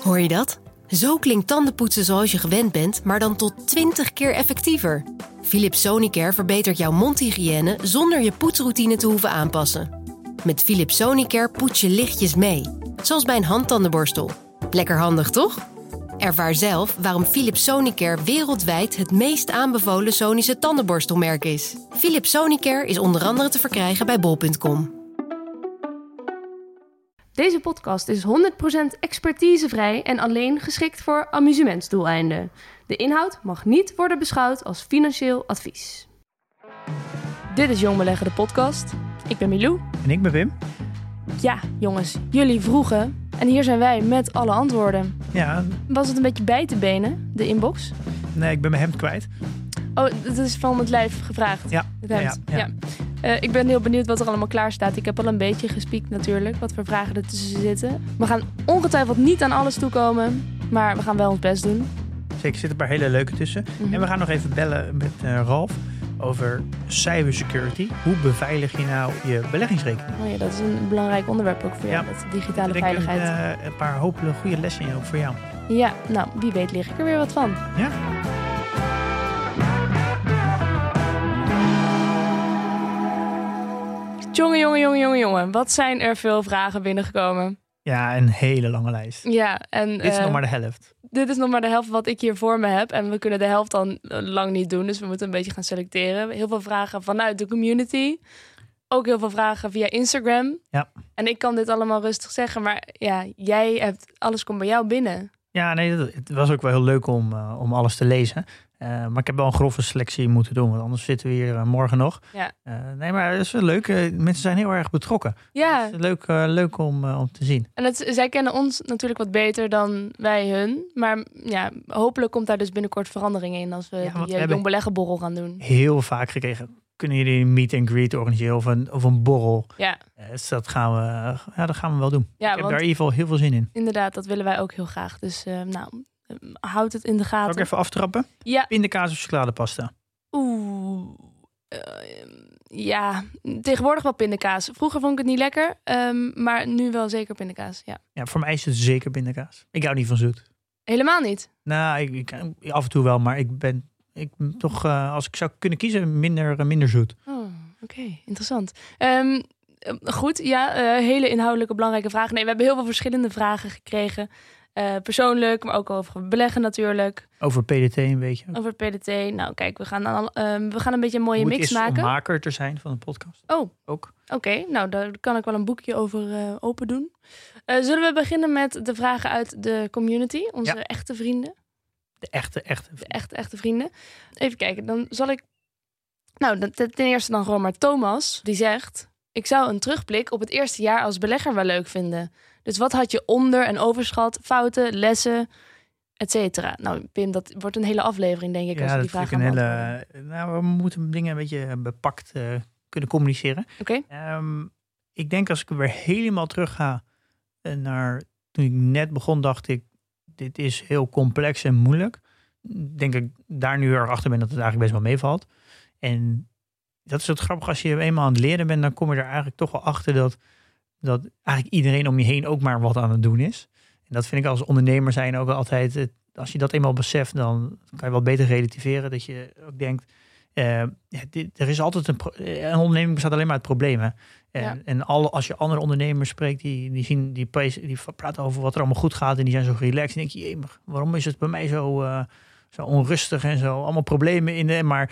Hoor je dat? Zo klinkt tandenpoetsen zoals je gewend bent, maar dan tot 20 keer effectiever. Philips Sonicare verbetert jouw mondhygiëne zonder je poetsroutine te hoeven aanpassen. Met Philips Sonicare poets je lichtjes mee, zoals bij een handtandenborstel. Lekker handig, toch? Ervaar zelf waarom Philips Sonicare wereldwijd het meest aanbevolen Sonische tandenborstelmerk is. Philips Sonicare is onder andere te verkrijgen bij bol.com. Deze podcast is 100% expertisevrij en alleen geschikt voor amusementsdoeleinden. De inhoud mag niet worden beschouwd als financieel advies. Dit is Jong Beleggen, de podcast. Ik ben Milou. En ik ben Wim. Ja, jongens, jullie vroegen. En hier zijn wij met alle antwoorden. Ja. Was het een beetje bij te benen, de inbox? Nee, ik ben mijn hemd kwijt. Oh, dat is van het lijf gevraagd. Ja. Het hemd. Ja. Ik ben heel benieuwd wat er allemaal klaar staat. Ik heb al een beetje gespiekt natuurlijk, wat voor vragen er tussen zitten. We gaan ongetwijfeld niet aan alles toekomen, maar we gaan wel ons best doen. Zeker, er zitten een paar hele leuke tussen. En we gaan nog even bellen met Ralf over cybersecurity. Hoe beveilig je nou je beleggingsrekening? Oh ja, dat is een belangrijk onderwerp ook voor jou, dat digitale veiligheid. Een paar hopelijk goede lessen ook voor jou. Ja, nou, wie weet lig ik er weer wat van. Ja. Jongen. Wat zijn er veel vragen binnengekomen? Ja, een hele lange lijst. Ja, en dit is nog maar de helft. Dit is nog maar de helft wat ik hier voor me heb. En we kunnen de helft dan lang niet doen. Dus we moeten een beetje gaan selecteren. Heel veel vragen vanuit de community. Ook heel veel vragen via Instagram. Ja. En ik kan dit allemaal rustig zeggen. Maar ja, alles komt bij jou binnen. Ja, nee, het was ook wel heel leuk om alles te lezen. Maar ik heb wel een grove selectie moeten doen, want anders zitten we hier morgen nog. Ja. Nee, maar het is wel leuk. Mensen zijn heel erg betrokken. Ja. Het is leuk om te zien. En zij kennen ons natuurlijk wat beter dan wij hun. Maar ja, hopelijk komt daar dus binnenkort verandering in als we die Jong Beleggenborrel gaan doen. Heel vaak gekregen. Kunnen jullie een meet and greet organiseren of een borrel? Ja. Dus dat gaan we wel doen. Ja, ik heb daar in ieder geval heel veel zin in. Inderdaad, dat willen wij ook heel graag. Dus houd het in de gaten. Zal ik even aftrappen? Ja. Pindakaas of chocoladepasta? Ja, tegenwoordig wel pindakaas. Vroeger vond ik het niet lekker, maar nu wel zeker pindakaas, ja. Ja, voor mij is het zeker pindakaas. Ik hou niet van zoet. Helemaal niet? Nou, ik af en toe wel, maar ik ben toch, als ik zou kunnen kiezen, minder zoet. Oh, oké, interessant. Goed, ja, hele inhoudelijke belangrijke vragen. Nee, we hebben heel veel verschillende vragen gekregen. Persoonlijk, maar ook over beleggen natuurlijk. Over PDT een beetje. Over PDT. Nou, kijk, we gaan een beetje een mooie mix maken. Hoe het is om maker te zijn van een podcast. Oh, ook. Oké, nou, daar kan ik wel een boekje over open doen. Zullen we beginnen met de vragen uit de community? Onze echte vrienden. De echte vrienden. Even kijken, dan zal ik... Nou, ten eerste dan gewoon maar Thomas. Die zegt: ik zou een terugblik op het eerste jaar als belegger wel leuk vinden. Dus wat had je onder- en overschat, fouten, lessen, et cetera? Nou, Pim, dat wordt een hele aflevering, denk ik, als we die vraag gaan beantwoorden. We moeten dingen een beetje bepakt kunnen communiceren. Oké. Ik denk als ik weer helemaal terug ga naar toen ik net begon, dacht ik, dit is heel complex en moeilijk. Ik denk dat ik daar nu erg achter ben dat het eigenlijk best wel meevalt. En dat is het grappige, als je eenmaal aan het leren bent, dan kom je er eigenlijk toch wel achter dat eigenlijk iedereen om je heen ook maar wat aan het doen is. En dat vind ik als ondernemer zijn ook altijd, als je dat eenmaal beseft, dan kan je wel beter relativeren. Dat je ook denkt, er is altijd een onderneming bestaat alleen maar uit problemen. En als je andere ondernemers spreekt, die praten over wat er allemaal goed gaat en die zijn zo relaxed. En denk je, waarom is het bij mij zo onrustig en zo allemaal problemen in maar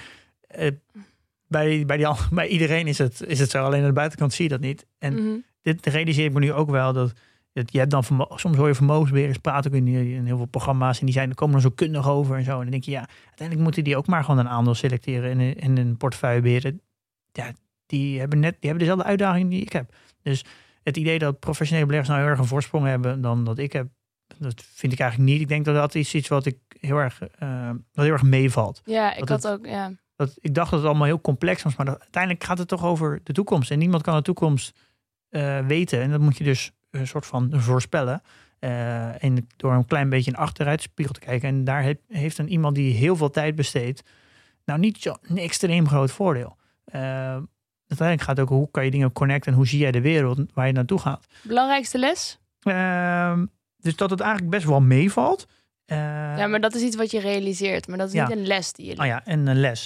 bij iedereen is het zo. Alleen aan de buitenkant zie je dat niet. En dit realiseer ik me nu ook wel, dat je hebt dan soms hoor je vermogensbeheerders praten in heel veel programma's en die komen er zo kundig over en zo. En dan denk je, ja, uiteindelijk moeten die ook maar gewoon een aandeel selecteren en een portefeuille beheren. Ja, die hebben dezelfde uitdaging die ik heb. Dus het idee dat professionele beleggers nou heel erg een voorsprong hebben dan dat ik heb, dat vind ik eigenlijk niet. Ik denk dat is iets wat heel erg meevalt. Ja, ik had ook, ja. Ik dacht dat het allemaal heel complex was, maar uiteindelijk gaat het toch over de toekomst. En niemand kan de toekomst weten. En dat moet je dus een soort van voorspellen. En door een klein beetje een achteruitspiegel te kijken. En daar heeft dan iemand die heel veel tijd besteedt, nou niet zo'n extreem groot voordeel. Uiteindelijk gaat het ook, hoe kan je dingen connecten en hoe zie jij de wereld waar je naartoe gaat. Belangrijkste les? Dus dat het eigenlijk best wel meevalt. Ja, maar dat is iets wat je realiseert. Maar dat is niet een les die je leert. Oh ja, en een les.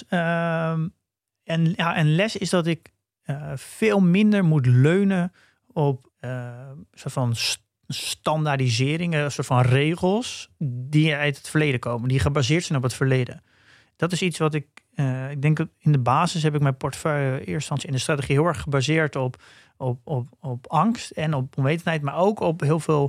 En les is dat ik veel minder moet leunen op een soort van standaardiseringen, een soort van regels die uit het verleden komen, die gebaseerd zijn op het verleden. Dat is iets wat ik denk dat in de basis heb ik mijn portefeuille in eerste instantie in de strategie heel erg gebaseerd op angst en op onwetendheid, maar ook op heel veel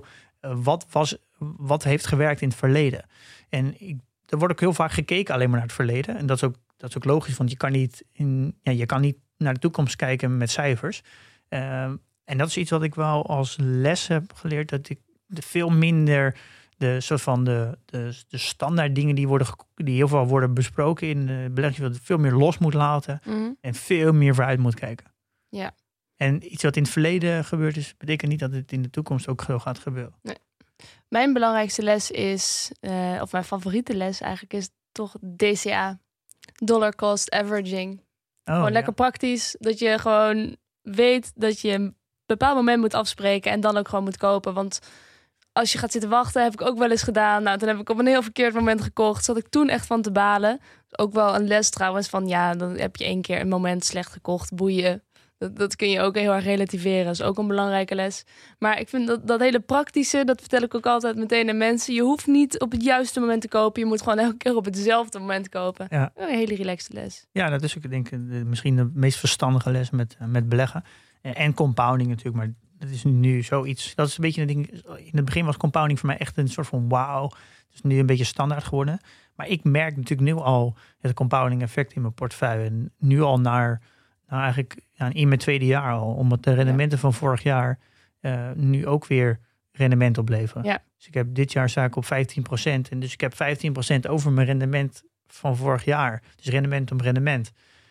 wat heeft gewerkt in het verleden. En er wordt ook heel vaak gekeken alleen maar naar het verleden. En dat is ook logisch, want je kan niet naar de toekomst kijken met cijfers. En dat is iets wat ik wel als les heb geleerd, dat ik veel minder de soort van de standaard dingen die heel veel worden besproken in de belegging, veel meer los moet laten en veel meer vooruit moet kijken. Ja. En iets wat in het verleden gebeurd is, betekent niet dat het in de toekomst ook zo gaat gebeuren. Nee. Mijn belangrijkste les is, of mijn favoriete les eigenlijk, is toch DCA. Dollar Cost Averaging. Gewoon lekker praktisch, dat je gewoon weet dat je een bepaald moment moet afspreken en dan ook gewoon moet kopen. Want als je gaat zitten wachten, heb ik ook wel eens gedaan. Nou, toen heb ik op een heel verkeerd moment gekocht. Zat ik toen echt van te balen. Ook wel een les trouwens van, ja, dan heb je 1 keer een moment slecht gekocht. Boeien. Dat kun je ook heel erg relativeren. Dat is ook een belangrijke les. Maar ik vind dat hele praktische, dat vertel ik ook altijd meteen aan mensen. Je hoeft niet op het juiste moment te kopen. Je moet gewoon elke keer op hetzelfde moment kopen. Ja. Een hele relaxte les. Ja, dat is ook denk ik misschien de meest verstandige les met beleggen. En compounding natuurlijk, maar dat is nu zoiets. Dat is een beetje een ding. In het begin was compounding voor mij echt een soort van wauw. Het is nu een beetje standaard geworden. Maar ik merk natuurlijk nu al het compounding effect in mijn portefeuille. En nu al naar eigenlijk in mijn tweede jaar al. Omdat de rendementen van vorig jaar nu ook weer rendement opleveren. Ja. Dus ik heb dit jaar sta ik op 15%. En dus ik heb 15% over mijn rendement van vorig jaar. Dus rendement om rendement.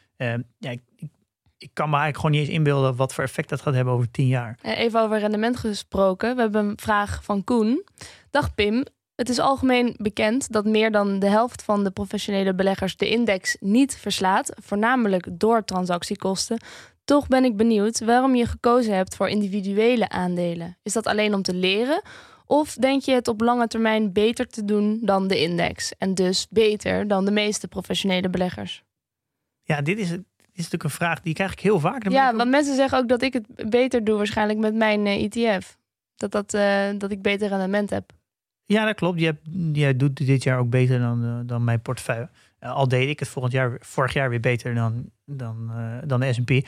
Ik kan me eigenlijk gewoon niet eens inbeelden wat voor effect dat gaat hebben over 10 jaar. Even over rendement gesproken. We hebben een vraag van Koen. Dag Pim. Het is algemeen bekend dat meer dan de helft van de professionele beleggers de index niet verslaat. Voornamelijk door transactiekosten. Toch ben ik benieuwd waarom je gekozen hebt voor individuele aandelen. Is dat alleen om te leren? Of denk je het op lange termijn beter te doen dan de index? En dus beter dan de meeste professionele beleggers? Ja, dit is natuurlijk een vraag die krijg ik heel vaak. Want mensen zeggen ook dat ik het beter doe waarschijnlijk met mijn ETF. Dat ik beter rendement heb. Ja, dat klopt. Jij doet dit jaar ook beter dan mijn portefeuille. Al deed ik het vorig jaar weer beter dan de S&P.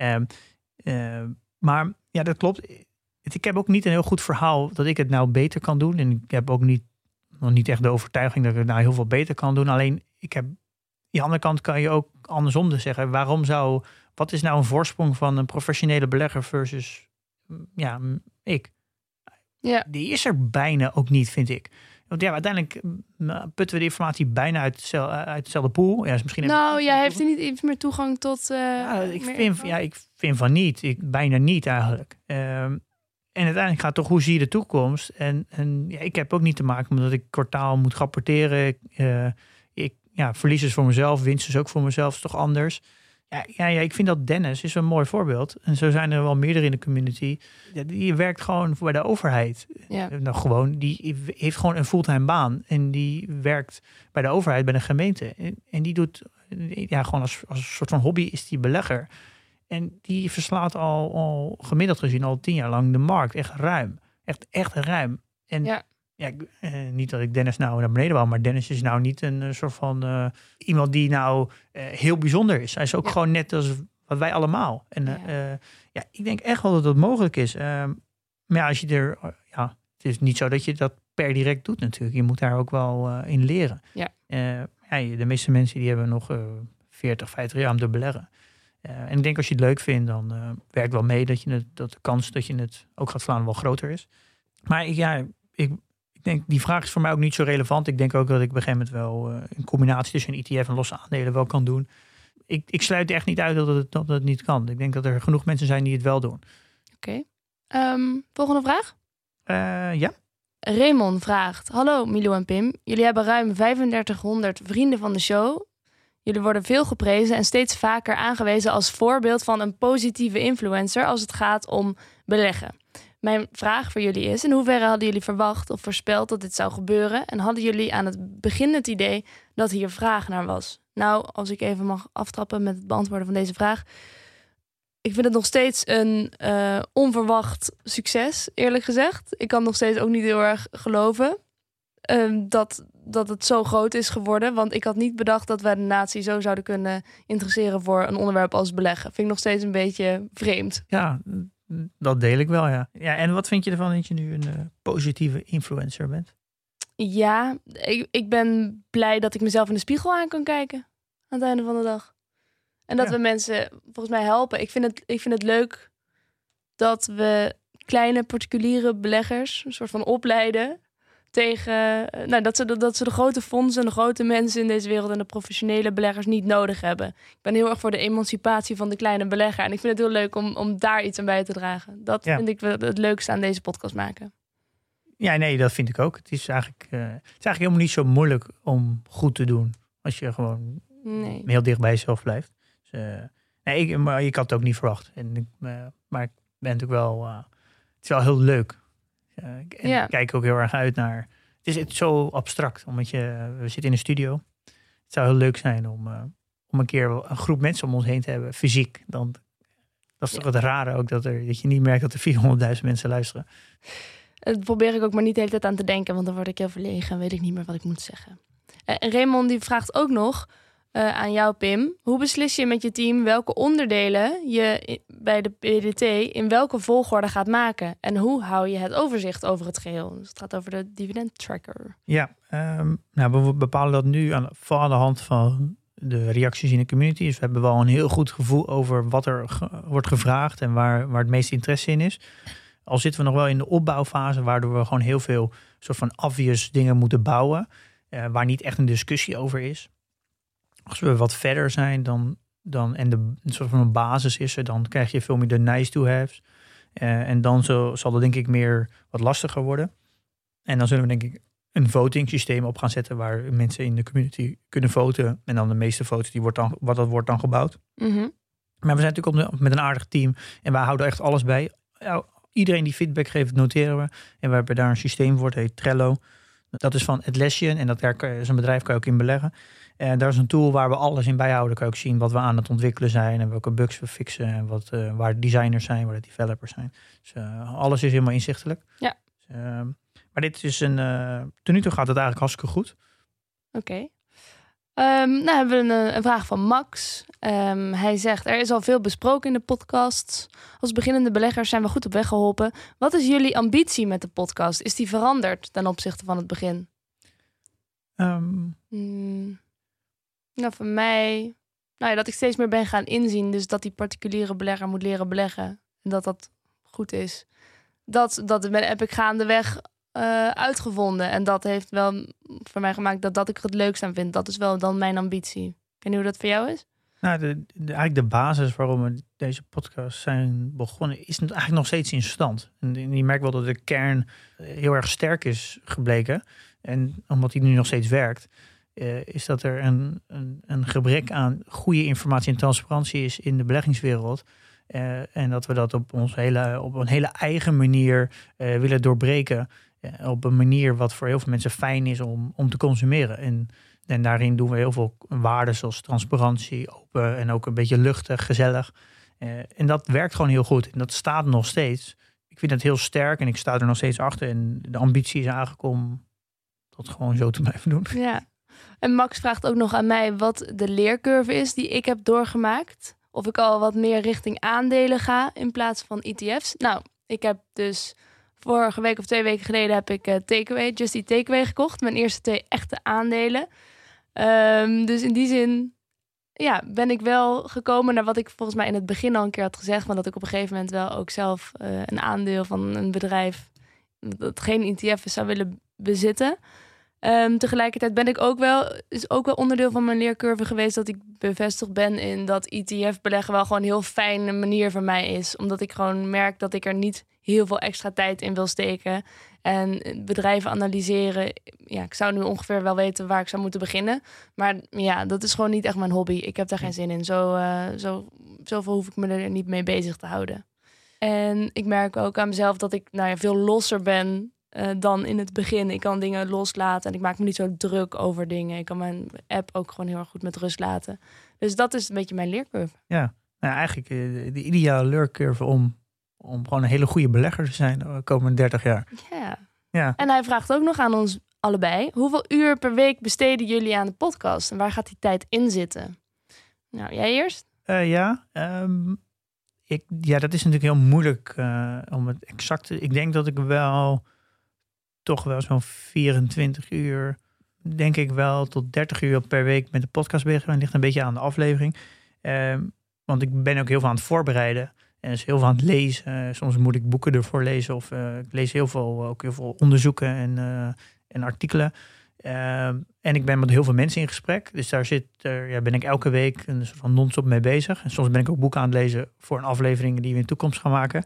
Maar ja, dat klopt. Ik heb ook niet een heel goed verhaal dat ik het nou beter kan doen. En ik heb ook nog niet echt de overtuiging dat ik het nou heel veel beter kan doen. Alleen, aan de andere kant kan je ook andersom dus zeggen. Wat is nou een voorsprong van een professionele belegger versus ik? Ja. Die is er bijna ook niet, vind ik. Want ja, uiteindelijk putten we de informatie bijna uit hetzelfde pool. Ja, dus misschien jij heeft er niet iets meer toegang tot... ik vind van niet. Bijna niet eigenlijk. En uiteindelijk gaat het toch, hoe zie je de toekomst? En ik heb ook niet te maken omdat ik kwartaal moet rapporteren. Verlies is voor mezelf, winst is ook voor mezelf, is toch anders. Ja, ik vind dat Dennis is een mooi voorbeeld. En zo zijn er wel meerdere in de community. Die werkt gewoon bij de overheid. Ja. Die heeft gewoon een fulltime baan. En die werkt bij de overheid, bij de gemeente. En die doet, gewoon als een soort van hobby is die belegger. En die verslaat al gemiddeld gezien al 10 jaar lang de markt. Echt ruim. Echt ruim. En niet dat ik Dennis nou naar beneden wou, maar Dennis is nou niet een soort van iemand die nou heel bijzonder is. Hij is ook gewoon net als wat wij allemaal. En ik denk echt wel dat dat mogelijk is. Maar ja, als je het is niet zo dat je dat per direct doet natuurlijk. Je moet daar ook wel in leren. Ja. De meeste mensen die hebben nog 40, 50 jaar om te beleggen. En ik denk als je het leuk vindt, dan werkt wel mee dat de kans dat je het ook gaat slaan wel groter is. Maar ik denk, die vraag is voor mij ook niet zo relevant. Ik denk ook dat ik op een gegeven moment wel een combinatie tussen een ETF en losse aandelen wel kan doen. Ik sluit echt niet uit dat het niet kan. Ik denk dat er genoeg mensen zijn die het wel doen. Oké. Volgende vraag? Ja. Raymond vraagt: Hallo Milou en Pim. Jullie hebben ruim 3500 vrienden van de show. Jullie worden veel geprezen en steeds vaker aangewezen als voorbeeld van een positieve influencer als het gaat om beleggen. Mijn vraag voor jullie is: in hoeverre hadden jullie verwacht of voorspeld dat dit zou gebeuren? En hadden jullie aan het begin het idee dat hier vraag naar was? Nou, als ik even mag aftrappen met het beantwoorden van deze vraag. Ik vind het nog steeds een onverwacht succes, eerlijk gezegd. Ik kan nog steeds ook niet heel erg geloven dat het zo groot is geworden. Want ik had niet bedacht dat wij de natie zo zouden kunnen interesseren voor een onderwerp als beleggen. Vind ik nog steeds een beetje vreemd. Ja, dat deel ik wel, ja. En wat vind je ervan dat je nu een positieve influencer bent? Ja, ik ben blij dat ik mezelf in de spiegel aan kan kijken aan het einde van de dag. En dat we mensen volgens mij helpen. Ik vind het leuk dat we kleine particuliere beleggers een soort van opleiden tegen dat ze de grote fondsen en de grote mensen in deze wereld en de professionele beleggers niet nodig hebben. Ik ben heel erg voor de emancipatie van de kleine belegger. En ik vind het heel leuk om daar iets aan bij te dragen. Dat vind ik het leukste aan deze podcast maken. Ja, nee, dat vind ik ook. Het is eigenlijk helemaal niet zo moeilijk om goed te doen. Als je gewoon heel dicht bij jezelf blijft. Dus, maar ik had het ook niet verwacht. Maar ik ben natuurlijk wel... het is wel heel leuk. Ik kijk ook heel erg uit naar... Het is zo abstract, omdat we zitten in een studio. Het zou heel leuk zijn om een keer een groep mensen om ons heen te hebben, fysiek. Dat is toch het rare ook, dat je niet merkt dat er 400.000 mensen luisteren. Dat probeer ik ook maar niet de hele tijd aan te denken, want dan word ik heel verlegen en weet ik niet meer wat ik moet zeggen. En Raymond die vraagt ook nog aan jou, Pim. Hoe beslis je met je team welke onderdelen je bij de PDT in welke volgorde gaat maken? En hoe hou je het overzicht over het geheel? Dus het gaat over de dividend tracker. Ja, we bepalen dat nu vooral aan de hand van de reacties in de community. Dus we hebben wel een heel goed gevoel over wat er wordt gevraagd en waar het meeste interesse in is. Al zitten we nog wel in de opbouwfase, waardoor we gewoon heel veel soort van obvious dingen moeten bouwen, waar niet echt een discussie over is. Als we wat verder zijn dan en een soort van een basis is er, dan krijg je veel meer de nice to haves. En dan zal dat denk ik meer wat lastiger worden. En dan zullen we denk ik een voting systeem op gaan zetten waar mensen in de community kunnen voten. En dan de meeste votes, dat wordt dan gebouwd. Mm-hmm. Maar we zijn natuurlijk met een aardig team en wij houden echt alles bij. Iedereen die feedback geeft, noteren we. En we hebben daar een systeem voor, het heet Trello. Dat is van Atlassian en dat is een bedrijf, kan je ook in beleggen. En daar is een tool waar we alles in bijhouden. Kan je ook zien wat we aan het ontwikkelen zijn en welke bugs we fixen. En waar de designers zijn, waar de developers zijn. Dus alles is helemaal inzichtelijk. Ja. Dus, maar dit is tot nu toe gaat het eigenlijk hartstikke goed. Oké. Nou hebben we een vraag van Max. Hij zegt, er is al veel besproken in de podcast. Als beginnende beleggers zijn we goed op weg geholpen. Wat is jullie ambitie met de podcast? Is die veranderd ten opzichte van het begin? Nou, voor mij... dat ik steeds meer ben gaan inzien. Dus dat die particuliere belegger moet leren beleggen. En dat goed is. Dat heb ik gaandeweg uitgevonden. En dat heeft wel voor mij gemaakt dat ik er het leukst aan vind. Dat is wel dan mijn ambitie. Ik weet niet hoe dat voor jou is? Nou, eigenlijk de basis waarom we deze podcast zijn begonnen is eigenlijk nog steeds in stand. En je merkt wel dat de kern heel erg sterk is gebleken. En omdat die nu nog steeds werkt, is dat er een gebrek aan goede informatie en transparantie is in de beleggingswereld. En dat we dat op een hele eigen manier willen doorbreken. Op een manier wat voor heel veel mensen fijn is om te consumeren. En daarin doen we heel veel waarden zoals transparantie, open en ook een beetje luchtig, gezellig. En dat werkt gewoon heel goed. En dat staat nog steeds. Ik vind het heel sterk en ik sta er nog steeds achter. En de ambitie is eigenlijk om dat gewoon zo te blijven doen. Ja. En Max vraagt ook nog aan mij wat de leercurve is die ik heb doorgemaakt. Of ik al wat meer richting aandelen ga in plaats van ETF's. Nou, ik heb dus vorige week of 2 weken geleden heb ik Just Eat Takeaway gekocht. Mijn eerste 2 echte aandelen. Dus in die zin ben ik wel gekomen naar wat ik volgens mij in het begin al een keer had gezegd. Maar dat ik op een gegeven moment wel ook zelf een aandeel van een bedrijf dat geen ETF is zou willen bezitten. Tegelijkertijd ben ik ook wel onderdeel van mijn leercurve geweest dat ik bevestigd ben in dat ETF-beleggen wel gewoon een heel fijne manier voor mij is. Omdat ik gewoon merk dat ik er niet heel veel extra tijd in wil steken. En bedrijven analyseren. Ja, ik zou nu ongeveer wel weten waar ik zou moeten beginnen. Maar ja, dat is gewoon niet echt mijn hobby. Ik heb daar geen zin in. Zoveel hoef ik me er niet mee bezig te houden. En ik merk ook aan mezelf dat ik veel losser ben dan in het begin. Ik kan dingen loslaten en ik maak me niet zo druk over dingen. Ik kan mijn app ook gewoon heel erg goed met rust laten. Dus dat is een beetje mijn leercurve. Ja, nou, eigenlijk de ideale leercurve om gewoon een hele goede belegger te zijn de komende 30 jaar. Ja. En hij vraagt ook nog aan ons allebei. Hoeveel uur per week besteden jullie aan de podcast? En waar gaat die tijd in zitten? Nou, jij eerst? Dat is natuurlijk heel moeilijk om het exact te... Ik denk dat ik toch wel zo'n 24 uur... denk ik wel tot 30 uur per week met de podcast bezig ben. Het ligt een beetje aan de aflevering. Want ik ben ook heel veel aan het voorbereiden. En dus heel veel aan het lezen. Soms moet ik boeken ervoor lezen. Of ik lees heel veel onderzoeken en artikelen. En ik ben met heel veel mensen in gesprek. Dus daar ben ik elke week een soort van non-stop mee bezig. En soms ben ik ook boeken aan het lezen voor een aflevering die we in de toekomst gaan maken.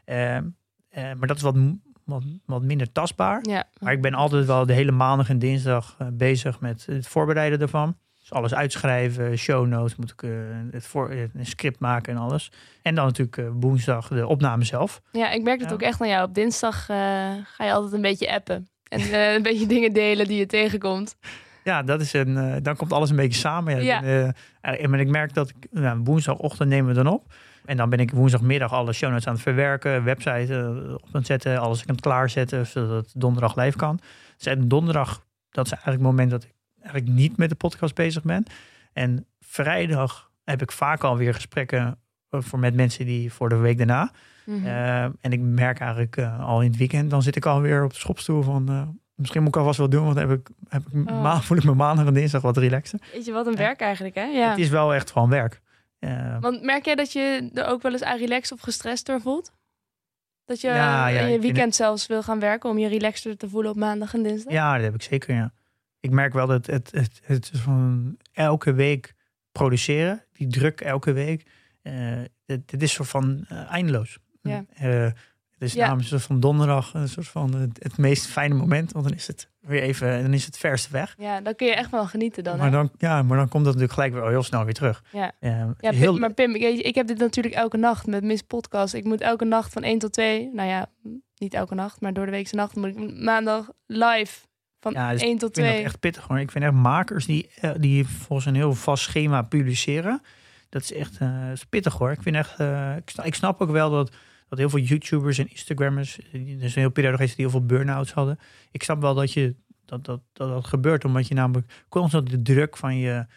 Maar dat is wat minder tastbaar. Ja. Maar ik ben altijd wel de hele maandag en dinsdag bezig met het voorbereiden daarvan. Dus alles uitschrijven, show notes, moet ik een script maken en alles. En dan natuurlijk woensdag de opname zelf. Ja, ik merk het ook echt aan jou. Op dinsdag ga je altijd een beetje appen. En een beetje dingen delen die je tegenkomt. Ja, dan komt alles een beetje samen. En ik merk dat woensdagochtend nemen we dan op. En dan ben ik woensdagmiddag alle show notes aan het verwerken. Website op aan het zetten. Alles aan het klaarzetten. Zodat het donderdag live kan. Dus en donderdag, dat is eigenlijk het moment dat ik eigenlijk niet met de podcast bezig ben. En vrijdag heb ik vaak alweer gesprekken met mensen die voor de week daarna. Mm-hmm. En ik merk eigenlijk al in het weekend, dan zit ik alweer op de schopstoel van... misschien moet ik alvast wel doen, want voel ik me maandag en dinsdag wat relaxer. Weet je, wat een werk eigenlijk, hè? Ja. Het is wel echt gewoon werk. Want merk jij dat je er ook wel eens aan relaxed of gestrest door voelt? Dat je in je weekend zelfs wil gaan werken om je relaxter te voelen op maandag en dinsdag? Ja, dat heb ik zeker, ja. Ik merk wel dat het van elke week produceren, die druk elke week, het is soort van eindeloos. Ja. Het is namelijk een soort van donderdag een soort van het meest fijne moment, want dan is het weer even, dan is het verste weg. Ja, dan kun je echt wel genieten dan. Maar dan komt dat natuurlijk gelijk weer heel snel weer terug. Maar Pim, ik heb dit natuurlijk elke nacht met Miss Podcast. Ik moet elke nacht van 1 tot 2, nou ja, niet elke nacht, maar door de weekse nacht moet ik maandag live van 1 tot 2. Ik vind dat echt pittig hoor. Ik vind echt makers die volgens een heel vast schema publiceren. Dat is echt pittig hoor. Ik vind echt, ik snap ook wel dat heel veel YouTubers en Instagrammers, er is een heel periode geweest die heel veel burn-outs hadden. Ik snap wel dat gebeurt, omdat je namelijk constant de druk van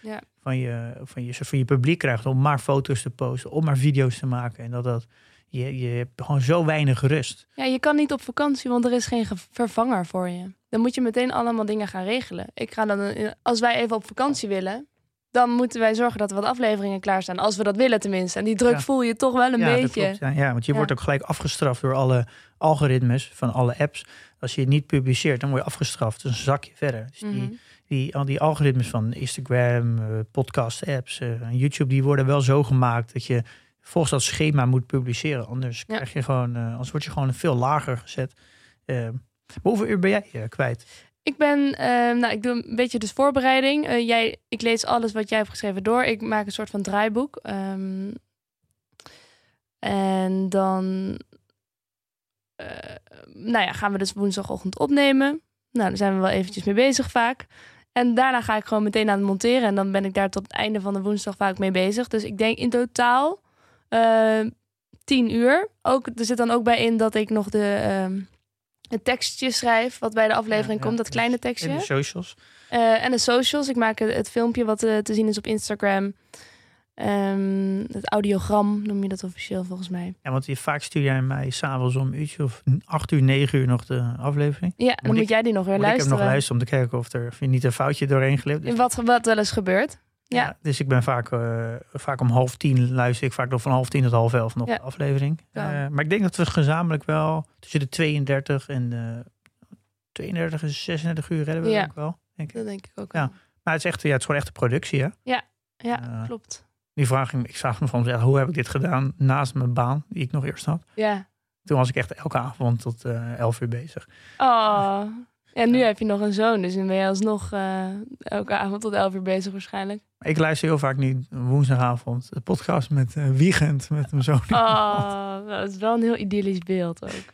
je publiek krijgt om maar foto's te posten, om maar video's te maken. En je hebt gewoon zo weinig rust. Ja, je kan niet op vakantie, want er is geen vervanger voor je. Dan moet je meteen allemaal dingen gaan regelen. Als wij even op vakantie willen, dan moeten wij zorgen dat er wat afleveringen klaarstaan. Als we dat willen tenminste. En die druk voel je toch wel een beetje. Dat klopt, ja, want je wordt ook gelijk afgestraft door alle algoritmes van alle apps. Als je het niet publiceert, dan word je afgestraft. Dus een zakje verder. Dus die algoritmes van Instagram, podcast-apps, YouTube, die worden wel zo gemaakt dat je volgens dat schema moet publiceren. Anders krijg je anders word je gewoon veel lager gezet. Hoeveel uur ben jij kwijt? Ik ik doe een beetje dus voorbereiding. Ik lees alles wat jij hebt geschreven door. Ik maak een soort van draaiboek. En dan gaan we dus woensdagochtend opnemen. Nou, daar zijn we wel eventjes mee bezig vaak. En daarna ga ik gewoon meteen aan het monteren. En dan ben ik daar tot het einde van de woensdag vaak mee bezig. Dus ik denk in totaal 10 uur. Er zit dan ook bij in dat ik nog het tekstje schrijf wat bij de aflevering komt, dat kleine tekstje. En de socials. En de socials. Ik maak het filmpje wat te zien is op Instagram. Het audiogram noem je dat officieel volgens mij. Ja, want vaak stuur jij mij s'avonds om uurtje of 8 uur, 9 uur nog de aflevering. Ja, dan moet jij die nog weer luisteren. Ik heb nog luisteren om te kijken of er niet een foutje doorheen glipt. Dus wat wel eens gebeurt. Ja. Dus ik ben vaak om 9:30 luister ik vaak nog van 9:30 tot 10:30 nog de aflevering. Maar ik denk dat we gezamenlijk wel tussen de 32 en 32 en 36 uur redden we ook wel. Denk ik. Dat denk ik ook wel. Maar het is echt, het is gewoon echt een productie, hè? Ja, klopt. Ik vraag me van mezelf, hoe heb ik dit gedaan naast mijn baan die ik nog eerst had? Ja. Toen was ik echt elke avond tot 11 uur bezig. Oh. Ja, nu heb je nog een zoon, dus dan ben je alsnog elke avond tot 11 uur bezig waarschijnlijk. Ik luister heel vaak niet woensdagavond de podcast met Wiegend, met mijn zoon. Oh, dat is wel een heel idyllisch beeld ook.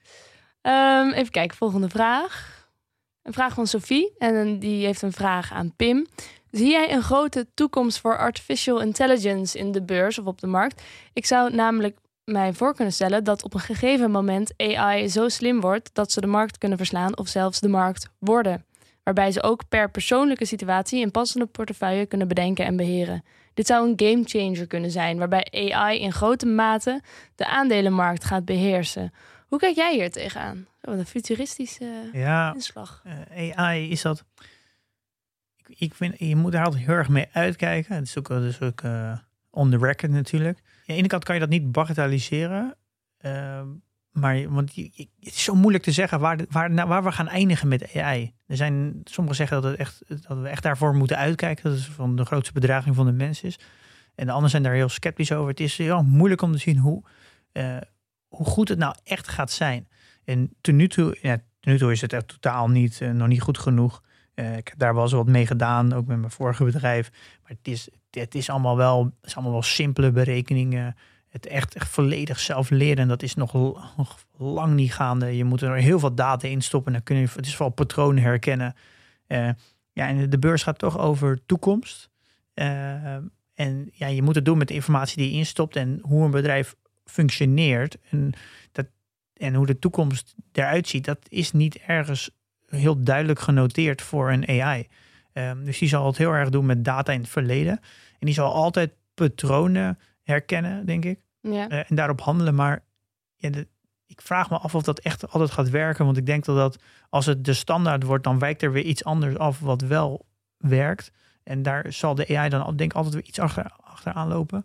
Even kijken, volgende vraag. Een vraag van Sophie en die heeft een vraag aan Pim. Zie jij een grote toekomst voor artificial intelligence in de beurs of op de markt? Ik zou namelijk mij voor kunnen stellen dat op een gegeven moment AI zo slim wordt dat ze de markt kunnen verslaan of zelfs de markt worden. Waarbij ze ook per persoonlijke situatie een passende portefeuille kunnen bedenken en beheren. Dit zou een gamechanger kunnen zijn, waarbij AI in grote mate de aandelenmarkt gaat beheersen. Hoe kijk jij hier tegenaan? Wat een futuristische inslag. AI is dat... Ik vind, je moet daar altijd heel erg mee uitkijken. Het is ook on the record natuurlijk. Aan de ene kant kan je dat niet bagatelliseren. Want het is zo moeilijk te zeggen waar we gaan eindigen met AI. Sommigen zeggen dat we echt daarvoor moeten uitkijken. Dat het van de grootste bedreiging van de mens is. En de anderen zijn daar heel sceptisch over. Het is heel moeilijk om te zien hoe goed het nou echt gaat zijn. En tot nu toe is het echt totaal nog niet goed genoeg. Ik heb daar wel eens wat mee gedaan, ook met mijn vorige bedrijf. Maar het is allemaal wel simpele berekeningen. Het echt volledig zelf leren. En dat is nog lang niet gaande. Je moet er heel veel data in stoppen. En dan het is vooral patronen herkennen. En de beurs gaat toch over toekomst. En je moet het doen met de informatie die je instopt. En hoe een bedrijf functioneert. En hoe de toekomst eruit ziet. Dat is niet ergens heel duidelijk genoteerd voor een AI. Dus die zal het heel erg doen met data in het verleden. En die zal altijd patronen herkennen, denk ik. Ja. En daarop handelen. Maar ik vraag me af of dat echt altijd gaat werken. Want ik denk dat als het de standaard wordt, dan wijkt er weer iets anders af wat wel werkt. En daar zal de AI dan denk ik altijd weer iets achteraan lopen.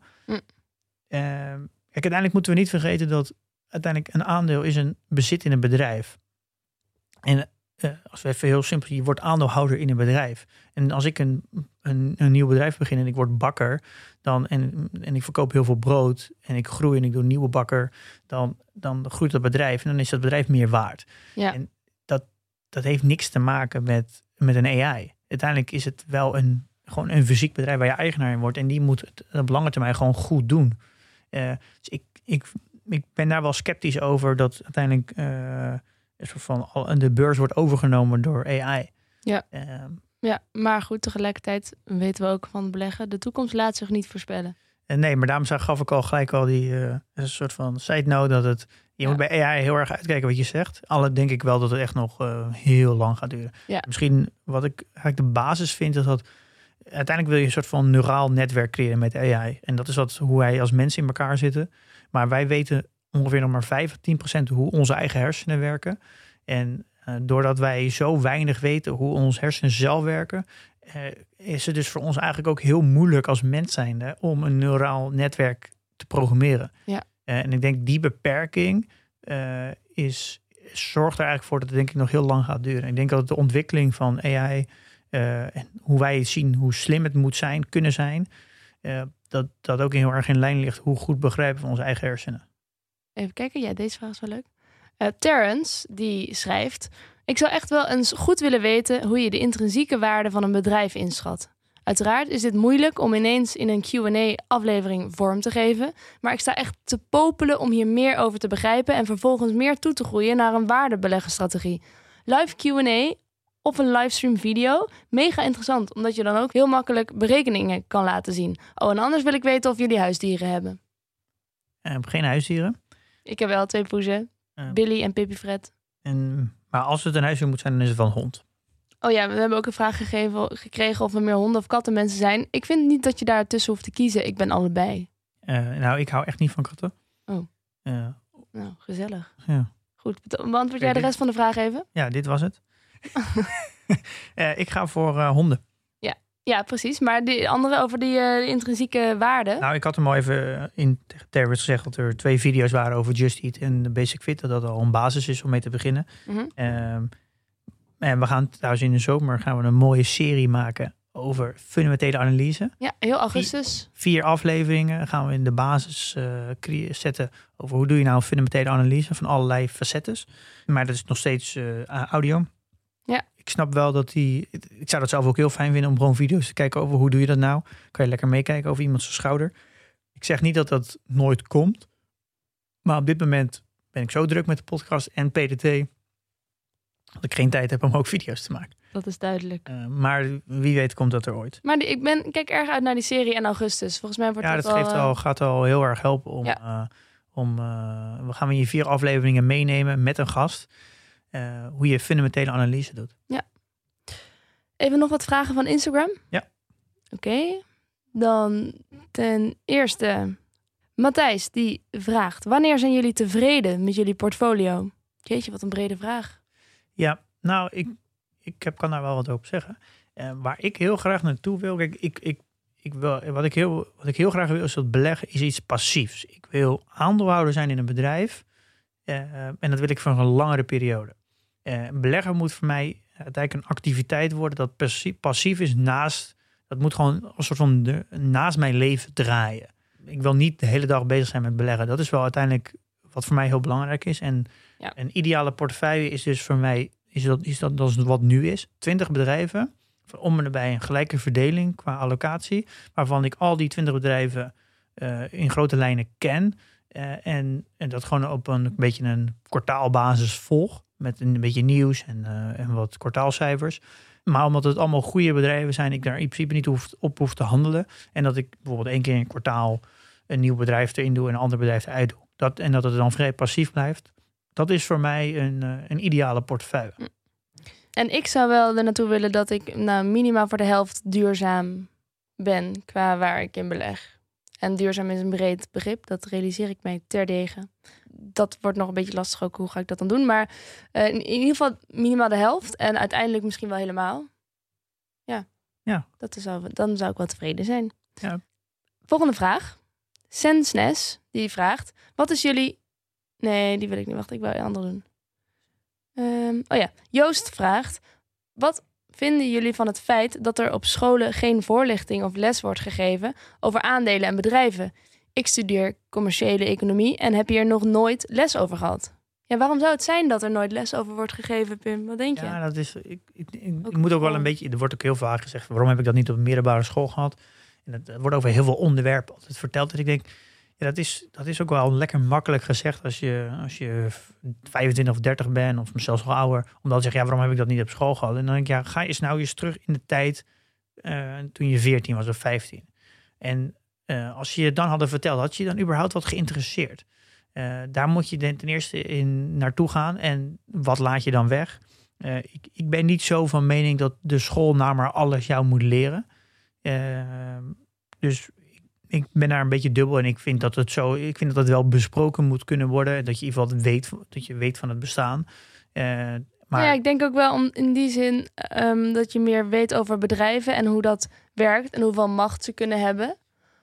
Uiteindelijk moeten we niet vergeten dat uiteindelijk een aandeel is een bezit in een bedrijf. En als we even heel simpel, je wordt aandeelhouder in een bedrijf. En als ik een nieuw bedrijf begin en ik word bakker, en ik verkoop heel veel brood en ik groei en ik doe een nieuwe bakker, dan groeit dat bedrijf en dan is dat bedrijf meer waard. Ja. En dat heeft niks te maken met een AI. Uiteindelijk is het wel gewoon een fysiek bedrijf waar je eigenaar in wordt en die moet het op lange termijn gewoon goed doen. Dus ik ben daar wel sceptisch over dat uiteindelijk de beurs wordt overgenomen door AI. Ja. Ja, maar goed, tegelijkertijd weten we ook van beleggen. De toekomst laat zich niet voorspellen. Nee, maar daarom gaf ik al gelijk al een soort van side note dat je moet bij AI heel erg uitkijken wat je zegt. Alle denk ik wel dat het echt nog heel lang gaat duren. Ja. Misschien wat ik eigenlijk de basis vind is dat uiteindelijk wil je een soort van neuraal netwerk creëren met AI. En dat is hoe wij als mensen in elkaar zitten. Maar wij weten ongeveer nog maar 5-10% hoe onze eigen hersenen werken. En doordat wij zo weinig weten hoe onze hersenen zelf werken, is het dus voor ons eigenlijk ook heel moeilijk als mens zijnde om een neuraal netwerk te programmeren. Ja. En ik denk die beperking zorgt er eigenlijk voor dat het denk ik nog heel lang gaat duren. Ik denk dat de ontwikkeling van AI en hoe wij zien hoe slim het kunnen zijn, dat ook heel erg in lijn ligt hoe goed begrijpen we onze eigen hersenen. Even kijken, ja, deze vraag is wel leuk. Terrence, die schrijft: ik zou echt wel eens goed willen weten hoe je de intrinsieke waarde van een bedrijf inschat. Uiteraard is dit moeilijk om ineens in een Q&A-aflevering vorm te geven, maar ik sta echt te popelen om hier meer over te begrijpen en vervolgens meer toe te groeien naar een waardebeleggenstrategie. Live Q&A of een livestream video, mega interessant, omdat je dan ook heel makkelijk berekeningen kan laten zien. Oh, en anders wil ik weten of jullie huisdieren hebben. Geen huisdieren. Ik heb wel 2 poezen. Billy en Pippi Fred. Maar als het een huisdier moet zijn, dan is het wel een hond. Oh ja, we hebben ook een vraag gekregen of er meer honden of kattenmensen zijn. Ik vind niet dat je daar tussen hoeft te kiezen. Ik ben allebei. Ik hou echt niet van katten. Oh. Nou, gezellig. Ja. Goed, beantwoord jij de rest van de vraag even? Ja, dit was het. Ik ga voor honden. Ja, precies. Maar die andere over die intrinsieke waarde. Nou, ik had hem al even in Terrence gezegd dat er 2 video's waren over Just Eat en de Basic Fit. Dat al een basis is om mee te beginnen. Mm-hmm. En we gaan trouwens in de zomer een mooie serie maken over fundamentele analyse. Ja, heel augustus. 4 afleveringen gaan we in de basis zetten over hoe doe je nou een fundamentele analyse van allerlei facetten. Maar dat is nog steeds audio. Ja. Ik snap wel dat ik zou dat zelf ook heel fijn vinden om gewoon video's te kijken over hoe doe je dat nou. Kan je lekker meekijken over iemand zijn schouder. Ik zeg niet dat dat nooit komt. Maar op dit moment ben ik zo druk met de podcast en PDT dat ik geen tijd heb om ook video's te maken. Dat is duidelijk. Maar wie weet komt dat er ooit. Maar ik kijk erg uit naar die serie in augustus. Volgens mij wordt gaat al heel erg helpen om we gaan je 4 afleveringen meenemen met een gast. Hoe je fundamentele analyse doet. Ja. Even nog wat vragen van Instagram? Ja. Oké. Dan ten eerste, Matthijs die vraagt: wanneer zijn jullie tevreden met jullie portfolio? Jeetje, wat een brede vraag. Ja, nou, ik kan daar wel wat over zeggen. Waar ik heel graag naartoe wil, kijk, wat ik heel graag wil is dat beleggen is iets passiefs. Ik wil aandeelhouder zijn in een bedrijf en dat wil ik voor een langere periode. Beleggen moet voor mij uiteindelijk een activiteit worden dat passief is dat moet gewoon een soort van naast mijn leven draaien. Ik wil niet de hele dag bezig zijn met beleggen. Dat is wel uiteindelijk wat voor mij heel belangrijk is. En een ideale portefeuille is dus voor mij, is dat wat nu is. 20 bedrijven, om en nabij een gelijke verdeling qua allocatie, waarvan ik al die 20 bedrijven in grote lijnen ken. En dat gewoon op een beetje een kwartaalbasis volg. Met een beetje nieuws en wat kwartaalcijfers. Maar omdat het allemaal goede bedrijven zijn, ik daar in principe niet op hoef te handelen. En dat ik bijvoorbeeld 1 keer in een kwartaal een nieuw bedrijf erin doe en een ander bedrijf eruit doe. En dat het dan vrij passief blijft. Dat is voor mij een ideale portefeuille. En ik zou wel er naartoe willen dat ik minimaal voor de helft duurzaam ben qua waar ik in beleg. En duurzaam is een breed begrip, dat realiseer ik mij terdege. Dat wordt nog een beetje lastig ook, hoe ga ik dat dan doen? Maar in ieder geval minimaal de helft en uiteindelijk misschien wel helemaal. Ja. Dan zou ik wel tevreden zijn. Ja. Volgende vraag. Sensnes, die vraagt: wat is jullie... Nee, die wil ik niet. Wacht, ik wil een andere doen. Joost vraagt: wat vinden jullie van het feit dat er op scholen geen voorlichting of les wordt gegeven over aandelen en bedrijven? Ik studeer commerciële economie en heb hier nog nooit les over gehad. Ja, waarom zou het zijn dat er nooit les over wordt gegeven, Pim? Wat denk je? Ja, dat is... Ik moet ook wel een beetje... Er wordt ook heel vaak gezegd, waarom heb ik dat niet op een middelbare school gehad? En het wordt over heel veel onderwerpen altijd verteld. Dat ik denk, ja, dat is ook wel lekker makkelijk gezegd als je 25 of 30 bent, of zelfs wel ouder. Om dan te zeggen, ja, waarom heb ik dat niet op school gehad? En dan denk ik, ja, ga eens nou eens terug in de tijd toen je 14 was of 15. En als je het dan hadden verteld, had je dan überhaupt wat geïnteresseerd? Daar moet je ten eerste in naartoe gaan. En wat laat je dan weg? Ik ben niet zo van mening dat de school nou maar alles jou moet leren. Dus ik ben daar een beetje dubbel. En ik vind dat het wel besproken moet kunnen worden. Dat je in ieder geval weet van het bestaan. Maar ja, ik denk ook wel in die zin dat je meer weet over bedrijven en hoe dat werkt en hoeveel macht ze kunnen hebben.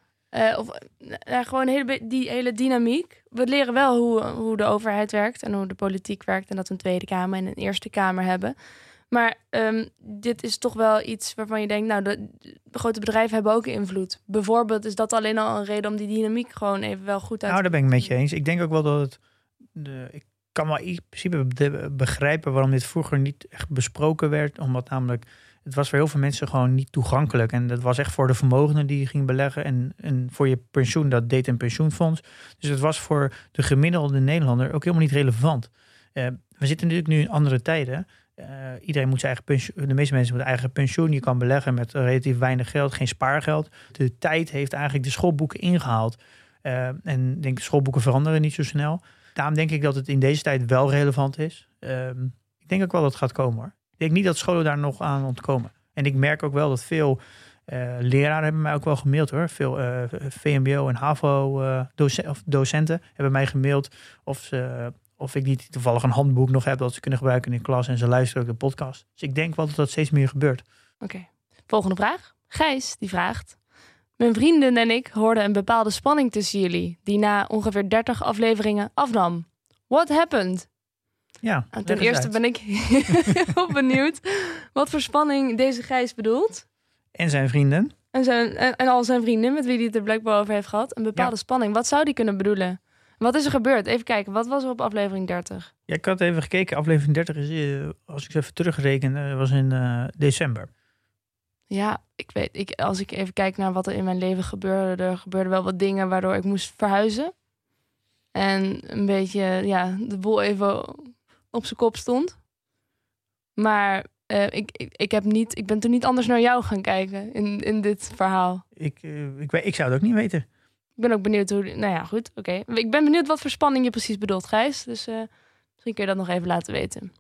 Gewoon die hele dynamiek. We leren wel hoe de overheid werkt en hoe de politiek werkt en dat we een Tweede Kamer en een Eerste Kamer hebben. Maar dit is toch wel iets waarvan je denkt, nou, de grote bedrijven hebben ook invloed. Bijvoorbeeld is dat alleen al een reden om die dynamiek gewoon even wel goed uit te... Nou, daar ben ik met je eens. Ik denk ook wel dat ik kan wel in principe begrijpen waarom dit vroeger niet echt besproken werd. Omdat namelijk, het was voor heel veel mensen gewoon niet toegankelijk. En dat was echt voor de vermogenden die ging beleggen. En voor je pensioen, dat deed een pensioenfonds. Dus het was voor de gemiddelde Nederlander ook helemaal niet relevant. We zitten natuurlijk nu in andere tijden. Iedereen moet zijn eigen pensioen. De meeste mensen moeten eigen pensioen. Je kan beleggen met relatief weinig geld, geen spaargeld. De tijd heeft eigenlijk de schoolboeken ingehaald. En ik denk, de schoolboeken veranderen niet zo snel. Daarom denk ik dat het in deze tijd wel relevant is. Ik denk ook wel dat het gaat komen, hoor. Ik denk niet dat scholen daar nog aan ontkomen. En ik merk ook wel dat veel leraren hebben mij ook wel gemaild, hoor. Veel VMBO en HAVO docenten hebben mij gemaild of ik niet toevallig een handboek nog heb dat ze kunnen gebruiken in de klas en ze luisteren ook de podcast. Dus ik denk wel dat dat steeds meer gebeurt. Oké. Volgende vraag. Gijs die vraagt: mijn vrienden en ik hoorden een bepaalde spanning tussen jullie, die na ongeveer 30 afleveringen afnam. What happened? Ja, ten eerste ben ik heel benieuwd wat voor spanning deze Gijs bedoelt. En zijn vrienden. En al zijn vrienden met wie hij het er blijkbaar over heeft gehad. Een bepaalde spanning. Wat zou die kunnen bedoelen? Wat is er gebeurd? Even kijken, wat was er op aflevering 30? Ja, ik had even gekeken. Aflevering 30 is, als ik ze even terugreken, was in december. Ja, als ik even kijk naar wat er in mijn leven gebeurde... er gebeurden wel wat dingen waardoor ik moest verhuizen. En een beetje de boel even op zijn kop stond. Maar ik ben toen niet anders naar jou gaan kijken in dit verhaal. Ik zou het ook niet weten. Ik ben ook benieuwd hoe... Nou ja, goed, oké. Ik ben benieuwd wat voor spanning je precies bedoelt, Gijs. Dus misschien kun je dat nog even laten weten.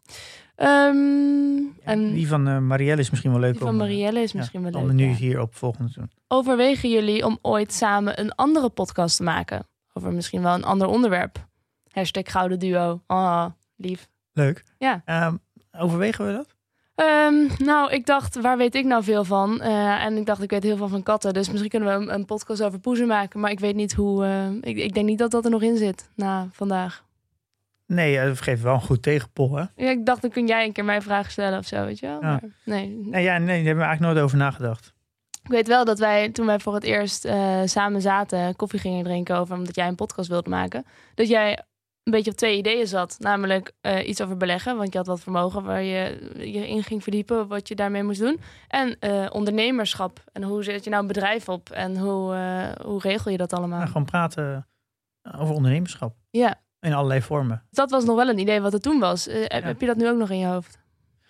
En die van Marielle is misschien wel leuk. Die van Marielle is misschien wel leuk. Om nu hier op volgende te doen. Overwegen jullie om ooit samen een andere podcast te maken? Over misschien wel een ander onderwerp. #Gouden Duo. Oh, lief. Leuk. Ja. Overwegen we dat? Nou, ik dacht, waar weet ik nou veel van? En ik dacht, ik weet heel veel van katten. Dus misschien kunnen we een podcast over poezen maken. Maar ik weet niet hoe... Ik denk niet dat dat er nog in zit na vandaag. Nee, dat geeft wel een goed tegenpol, hè? Ja, ik dacht, dan kun jij een keer mij vragen stellen of zo, weet je wel? Ja. Maar, nee, daar hebben we eigenlijk nooit over nagedacht. Ik weet wel dat wij, toen wij voor het eerst samen zaten... koffie gingen drinken over omdat jij een podcast wilde maken... dat jij een beetje op 2 ideeën zat. Namelijk iets over beleggen, want je had wat vermogen... waar je in ging verdiepen, wat je daarmee moest doen. En ondernemerschap. En hoe zet je nou een bedrijf op? En hoe regel je dat allemaal? Nou, gewoon praten over ondernemerschap. Ja. In allerlei vormen. Dat was nog wel een idee wat er toen was. Heb je dat nu ook nog in je hoofd?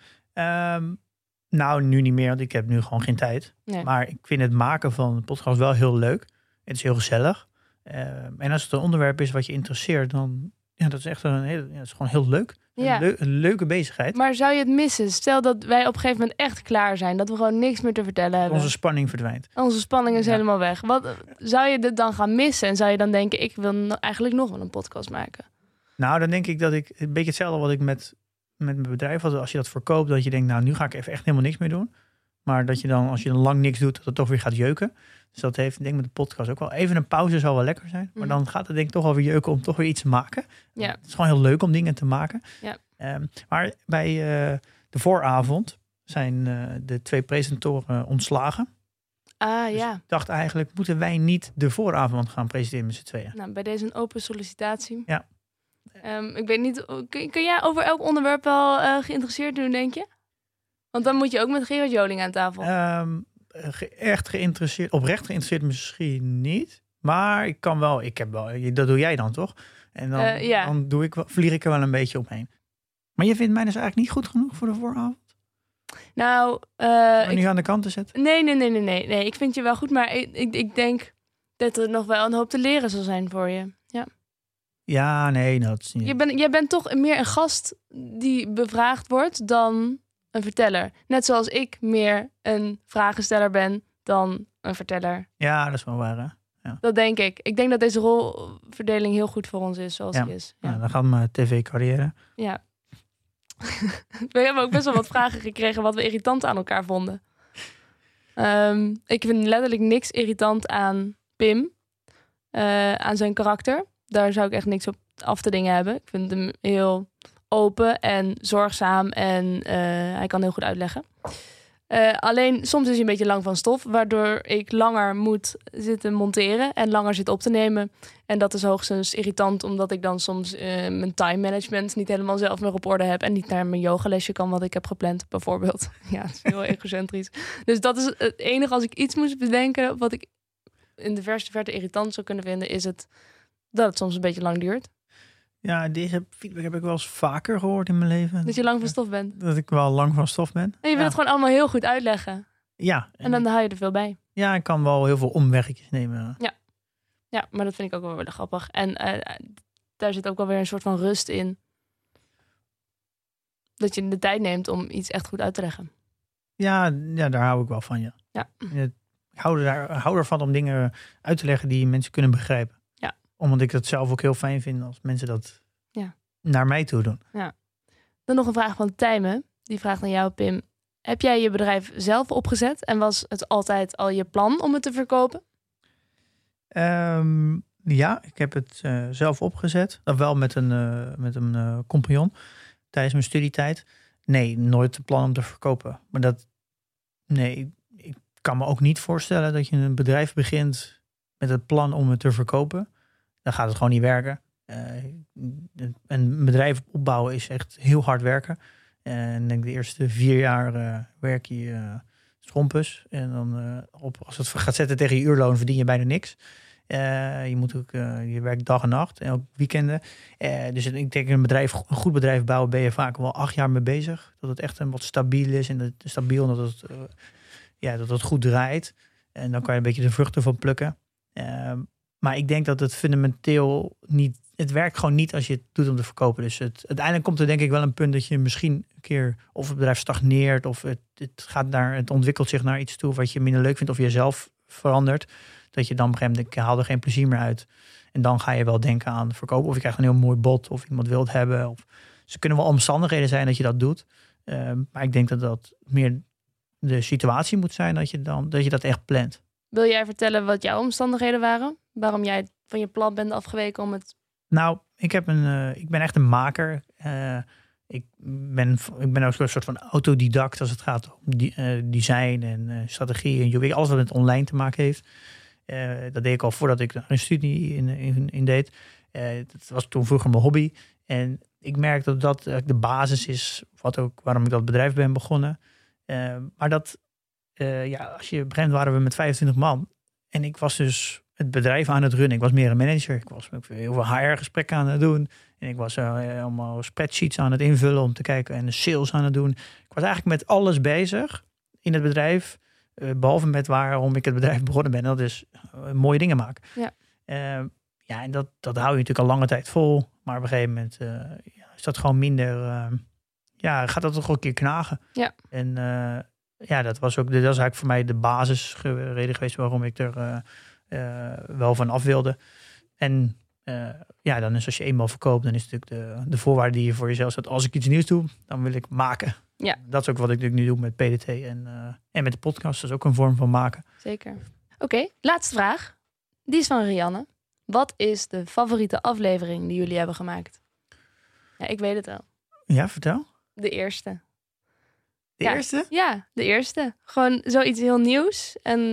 Nou, nu niet meer, want ik heb nu gewoon geen tijd. Nee. Maar ik vind het maken van een podcast wel heel leuk. Het is heel gezellig. En als het een onderwerp is wat je interesseert, dan dat is echt het is gewoon heel leuk. Ja. Een leuke bezigheid. Maar zou je het missen? Stel dat wij op een gegeven moment echt klaar zijn. Dat we gewoon niks meer te vertellen hebben. Onze spanning verdwijnt. Onze spanning is helemaal weg. Zou je dit dan gaan missen? En zou je dan denken, ik wil eigenlijk nog wel een podcast maken? Nou, dan denk ik dat ik een beetje hetzelfde wat ik met mijn bedrijf had. Als je dat verkoopt, dat je denkt, nou, nu ga ik even echt helemaal niks meer doen. Maar dat je dan, als je dan lang niks doet, dat het toch weer gaat jeuken. Dus dat heeft, denk ik, met de podcast ook wel. Even een pauze zal wel lekker zijn. Maar dan gaat het denk ik toch alweer jeuken om toch weer iets te maken. Ja. Het is gewoon heel leuk om dingen te maken. Ja. Maar bij de vooravond zijn de 2 presentatoren ontslagen. Ah, Dus ja. ik dacht eigenlijk, moeten wij niet de vooravond gaan presenteren met z'n tweeën? Nou, bij deze een open sollicitatie. Ja. Ik weet niet, kun jij over elk onderwerp wel geïnteresseerd doen, denk je? Want dan moet je ook met Gerard Joling aan tafel. Echt geïnteresseerd, oprecht geïnteresseerd misschien niet. Maar ik kan wel, dat doe jij dan toch? En dan, ja. dan vlieg ik er wel een beetje omheen. Maar je vindt mij dus eigenlijk niet goed genoeg voor de vooravond? Nou, nu aan de kant te zetten? Nee, ik vind je wel goed, maar ik denk dat er nog wel een hoop te leren zal zijn voor je. Ja. Ja, nee, dat is niet. Jij bent toch meer een gast die bevraagd wordt dan een verteller. Net zoals ik meer een vragensteller ben dan een verteller. Ja, dat is wel waar, hè? Ja. Dat denk ik. Ik denk dat deze rolverdeling heel goed voor ons is zoals die is. Ja. Nou, dan gaat mijn tv-carrière. Ja. We hebben ook best wel wat vragen gekregen wat we irritant aan elkaar vonden. Ik vind letterlijk niks irritant aan Pim. Aan zijn karakter. Daar zou ik echt niks op af te dingen hebben. Ik vind hem heel open en zorgzaam en hij kan heel goed uitleggen. Alleen soms is hij een beetje lang van stof, waardoor ik langer moet zitten monteren en langer zit op te nemen. En dat is hoogstens irritant, omdat ik dan soms mijn time management niet helemaal zelf meer op orde heb en niet naar mijn yogalesje kan wat ik heb gepland, bijvoorbeeld. Ja, het is heel egocentrisch. Dus dat is het enige, als ik iets moest bedenken wat ik in de verste verte irritant zou kunnen vinden, is het dat het soms een beetje lang duurt. Ja, deze feedback heb ik wel eens vaker gehoord in mijn leven. Dat je lang van stof bent. Dat ik wel lang van stof ben. En je wil het gewoon allemaal heel goed uitleggen. Ja. En dan haal je er veel bij. Ja, ik kan wel heel veel omweggetjes nemen. Ja, maar dat vind ik ook wel weer grappig. En daar zit ook wel weer een soort van rust in. Dat je de tijd neemt om iets echt goed uit te leggen. Ja, daar hou ik wel van, ja. Ik hou ervan om dingen uit te leggen die mensen kunnen begrijpen. Ja. Omdat ik dat zelf ook heel fijn vind als mensen dat naar mij toe doen. Ja. Dan nog een vraag van Tijmen. Die vraagt aan jou, Pim. Heb jij je bedrijf zelf opgezet? En was het altijd al je plan om het te verkopen? Ja, ik heb het zelf opgezet. Dat wel met een compagnon tijdens mijn studietijd. Nee, nooit het plan om te verkopen. Maar ik kan me ook niet voorstellen dat je een bedrijf begint met het plan om het te verkopen. Dan gaat het gewoon niet werken. Een bedrijf opbouwen is echt heel hard werken. En ik denk de eerste 4 jaar werk je schompers. En dan als het gaat zetten tegen je uurloon verdien je bijna niks. Je moet ook, je werkt dag en nacht en ook weekenden. Dus ik denk een goed bedrijf bouwen ben je vaak wel 8 jaar mee bezig. Dat het echt wat stabiel is en stabiel dat het goed draait. En dan kan je een beetje de vruchten van plukken. Maar ik denk dat het fundamenteel niet... Het werkt gewoon niet als je het doet om te verkopen. Dus uiteindelijk komt er denk ik wel een punt dat je misschien een keer... of het bedrijf stagneert of het ontwikkelt zich naar iets toe wat je minder leuk vindt of jezelf verandert. Dat je dan op een gegeven moment, ik haal er geen plezier meer uit. En dan ga je wel denken aan verkopen. Of je krijgt een heel mooi bod of iemand wil het hebben. Of, ze kunnen wel omstandigheden zijn dat je dat doet. Maar ik denk dat meer de situatie moet zijn dat je dat echt plant. Wil jij vertellen wat jouw omstandigheden waren? Waarom jij van je plan bent afgeweken om het... Nou, ik ben echt een maker. Ik ben ook een soort van autodidact als het gaat om design en strategie en UX. Alles wat met online te maken heeft. Dat deed ik al voordat ik een studie in deed. Dat was toen vroeger mijn hobby. En ik merk dat de basis is waarom ik dat bedrijf ben begonnen. Maar als je op een gegeven moment waren we met 25 man. En ik was dus het bedrijf aan het runnen. Ik was meer een manager. Ik was heel veel HR-gesprekken aan het doen. En ik was allemaal spreadsheets aan het invullen om te kijken. En de sales aan het doen. Ik was eigenlijk met alles bezig in het bedrijf. Behalve met waarom ik het bedrijf begonnen ben. En dat is mooie dingen maken. Ja. En dat hou je natuurlijk al lange tijd vol. Maar op een gegeven moment is dat gewoon minder... gaat dat toch een keer knagen. Ja. En dat was eigenlijk voor mij de basisreden geweest waarom ik er wel van af wilde. En dan is als je eenmaal verkoopt, dan is natuurlijk de voorwaarde die je voor jezelf zet. Als ik iets nieuws doe, dan wil ik maken. Ja. Dat is ook wat ik natuurlijk nu doe met PDT en met de podcast. Dat is ook een vorm van maken. Zeker. Oké, laatste vraag. Die is van Rianne. Wat is de favoriete aflevering die jullie hebben gemaakt? Ja, ik weet het wel. Ja, vertel. De eerste. De eerste? Ja, de eerste. Gewoon zoiets heel nieuws. En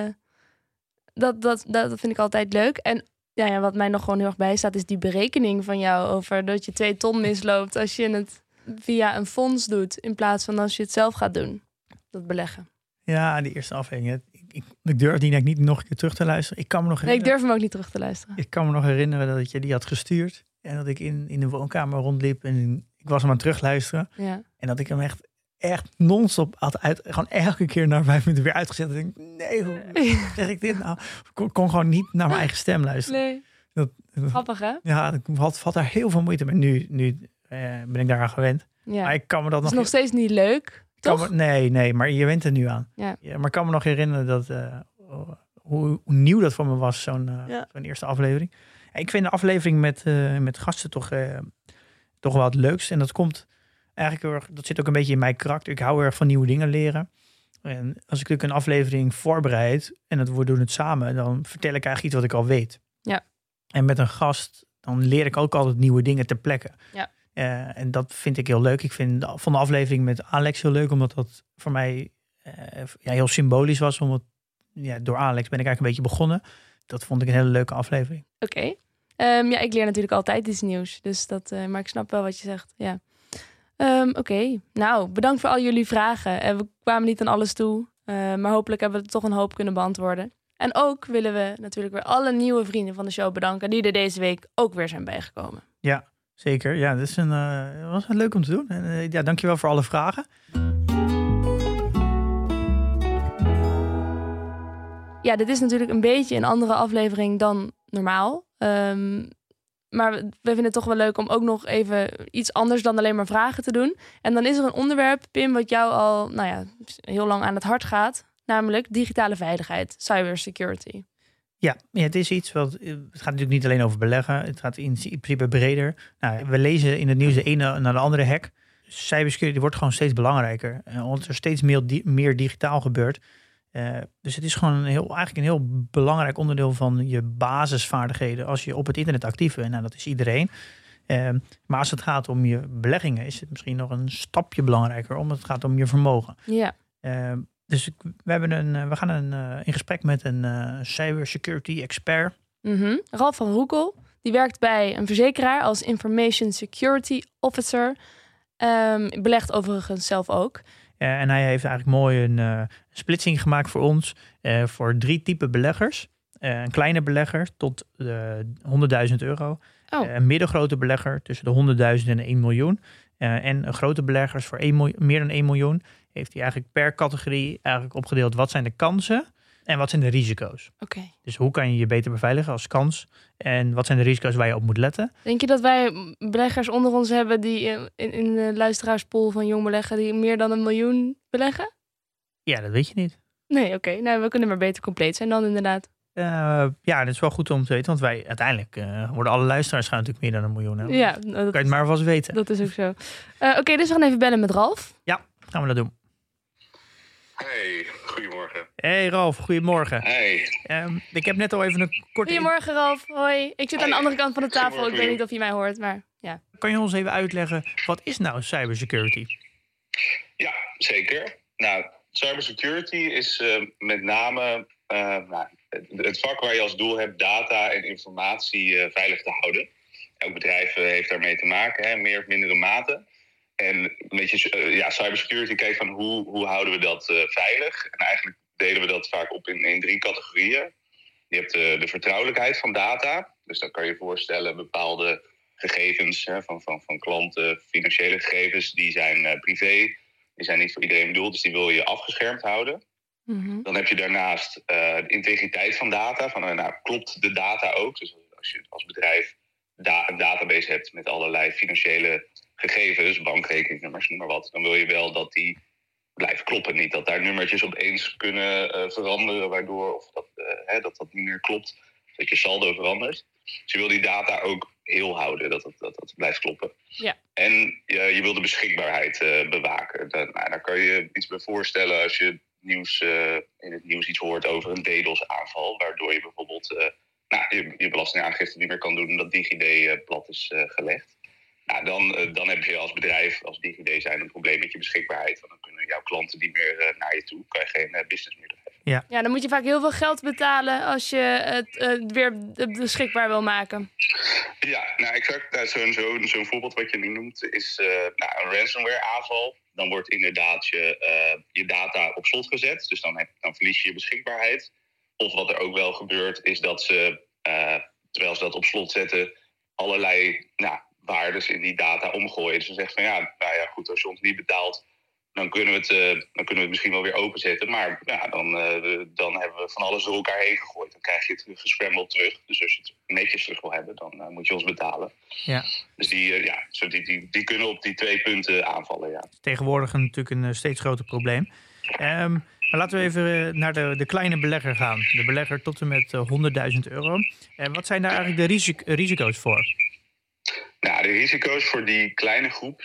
dat vind ik altijd leuk. En wat mij nog gewoon heel erg bijstaat is die berekening van jou over dat je 2 ton misloopt als je het via een fonds doet in plaats van als je het zelf gaat doen. Dat beleggen. Ja, die eerste aflevering. Ik durf die niet nog een keer terug te luisteren. Ik durf hem ook niet terug te luisteren. Ik kan me nog herinneren dat je die had gestuurd. En dat ik in de woonkamer rondliep. En ik was hem aan het terugluisteren. Ja. En dat ik hem echt non-stop had gewoon elke keer na 5 minuten weer uitgezet. En ik denk, nee, hoe zeg ik dit nou? Ik kon gewoon niet naar mijn eigen stem luisteren. Nee. Grappig, hè? Ja, ik had daar heel veel moeite mee. Nu ben ik daaraan gewend. Ja. Maar ik kan me dat is nog steeds niet leuk, toch? Nee, maar je went er nu aan. Ja. Maar ik kan me nog herinneren dat hoe nieuw dat voor me was, zo'n eerste aflevering. Ik vind de aflevering met gasten toch wel het leukst. En dat komt eigenlijk dat zit ook een beetje in mijn karakter. Ik hou erg van nieuwe dingen leren. En als ik natuurlijk een aflevering voorbereid en we doen het samen, dan vertel ik eigenlijk iets wat ik al weet. Ja. En met een gast, dan leer ik ook altijd nieuwe dingen ter plekke. Ja. En dat vind ik heel leuk. Ik vond de aflevering met Alex heel leuk, omdat dat voor mij heel symbolisch was. Omdat door Alex ben ik eigenlijk een beetje begonnen. Dat vond ik een hele leuke aflevering. Oké. Ik leer natuurlijk altijd iets nieuws. Dus maar ik snap wel wat je zegt. Ja. Oké. Nou, bedankt voor al jullie vragen. We kwamen niet aan alles toe. Maar hopelijk hebben we het toch een hoop kunnen beantwoorden. En ook willen we natuurlijk weer alle nieuwe vrienden van de show bedanken die er deze week ook weer zijn bijgekomen. Ja, zeker. Ja, dat was leuk om te doen. En dankjewel voor alle vragen. Ja, dit is natuurlijk een beetje een andere aflevering dan normaal. Maar we vinden het toch wel leuk om ook nog even iets anders dan alleen maar vragen te doen. En dan is er een onderwerp, Pim, wat jou al heel lang aan het hart gaat. Namelijk digitale veiligheid, cybersecurity. Ja, het is iets het gaat natuurlijk niet alleen over beleggen. Het gaat in principe breder. Nou, we lezen in het nieuws de ene naar de andere hack. Cybersecurity wordt gewoon steeds belangrijker. Omdat er steeds meer digitaal gebeurt. Dus het is gewoon eigenlijk een heel belangrijk onderdeel van je basisvaardigheden als je op het internet actief bent. Nou, dat is iedereen. Maar als het gaat om je beleggingen, is het misschien nog een stapje belangrijker, omdat het gaat om je vermogen. Ja. Dus we gaan in gesprek met een cybersecurity expert. Ralf van Roekel, Die werkt bij een verzekeraar als Information Security Officer. Belegt overigens zelf ook. En hij heeft eigenlijk mooi een splitsing gemaakt voor ons. Voor 3 typen beleggers. Een kleine belegger tot €100.000. Een middengrote belegger tussen de 100.000 en 1 miljoen. En een grote beleggers voor meer dan 1 miljoen. Heeft hij eigenlijk per categorie opgedeeld. Wat zijn de kansen en wat zijn de risico's? Okay. Dus hoe kan je je beter beveiligen als kans? En wat zijn de risico's waar je op moet letten? Denk je dat wij beleggers onder ons hebben die in de luisteraarspool van Jong Beleggen die meer dan 1 miljoen beleggen? Ja, dat weet je niet. Nee, oké. Nou, we kunnen maar beter compleet zijn dan inderdaad. Ja, dat is wel goed om te weten. Want wij uiteindelijk worden alle luisteraars gaan natuurlijk meer dan 1 miljoen hebben. Ja, kan je het maar vast weten. Dat is ook zo. Oké, dus we gaan even bellen met Ralf. Ja, gaan we dat doen. Hey, goedemorgen. Hey Ralf, goedemorgen. Hey. Ik heb net al even een korte... Goedemorgen Ralf, hoi. Ik zit aan de andere kant van de tafel. Ik weet niet of je mij hoort, maar ja. Kan je ons even uitleggen, wat is nou cybersecurity? Ja, zeker. Nou, cybersecurity is met name het vak waar je als doel hebt data en informatie veilig te houden. Elk bedrijf heeft daarmee te maken, meer of mindere mate. En een beetje cybersecurity kijkt van hoe houden we dat veilig. En eigenlijk delen we dat vaak op in 3 categorieën. Je hebt de vertrouwelijkheid van data. Dus dan kan je je voorstellen bepaalde gegevens van klanten, financiële gegevens, die zijn privé. Die zijn niet voor iedereen bedoeld, dus die wil je afgeschermd houden. Mm-hmm. Dan heb je daarnaast de integriteit van data. Klopt de data ook? Dus als je als bedrijf een database hebt met allerlei financiële gegevens, bankrekeningnummers, noem maar wat, dan wil je wel dat die blijft kloppen. Niet dat daar nummertjes opeens kunnen veranderen, waardoor of dat niet meer klopt, dat je saldo verandert. Dus je wil die data ook heel houden, dat blijft kloppen. Ja. En je wil de beschikbaarheid bewaken. Daar kan je iets bij voorstellen als je in het nieuws iets hoort over een DDoS-aanval, waardoor je bijvoorbeeld je belastingaangifte niet meer kan doen omdat DigiD plat is gelegd. Nou, dan heb je als bedrijf, als DigiD zijn, een probleem met je beschikbaarheid. Want dan kunnen jouw klanten niet meer naar je toe. Kan je geen business meer drijven. Ja, dan moet je vaak heel veel geld betalen als je het weer beschikbaar wil maken. Ja, nou exact. Zo'n voorbeeld wat je nu noemt is een ransomware aanval. Dan wordt inderdaad je data op slot gezet. Dus dan verlies je je beschikbaarheid. Of wat er ook wel gebeurt is dat ze, terwijl ze dat op slot zetten, allerlei waardes in die data omgooien. Dus ze zeggen van goed, als je ons niet betaalt, dan kunnen we het misschien wel weer openzetten. Maar dan hebben we van alles door elkaar heen gegooid. Dan krijg je het gescrambled terug. Dus als je het netjes terug wil hebben, dan moet je ons betalen. Ja. Dus die kunnen op die 2 punten aanvallen, ja. Tegenwoordig natuurlijk een steeds groter probleem. Maar laten we even naar de kleine belegger gaan. De belegger tot en met €100.000. Wat zijn daar eigenlijk de risico's voor? Nou, de risico's voor die kleine groep,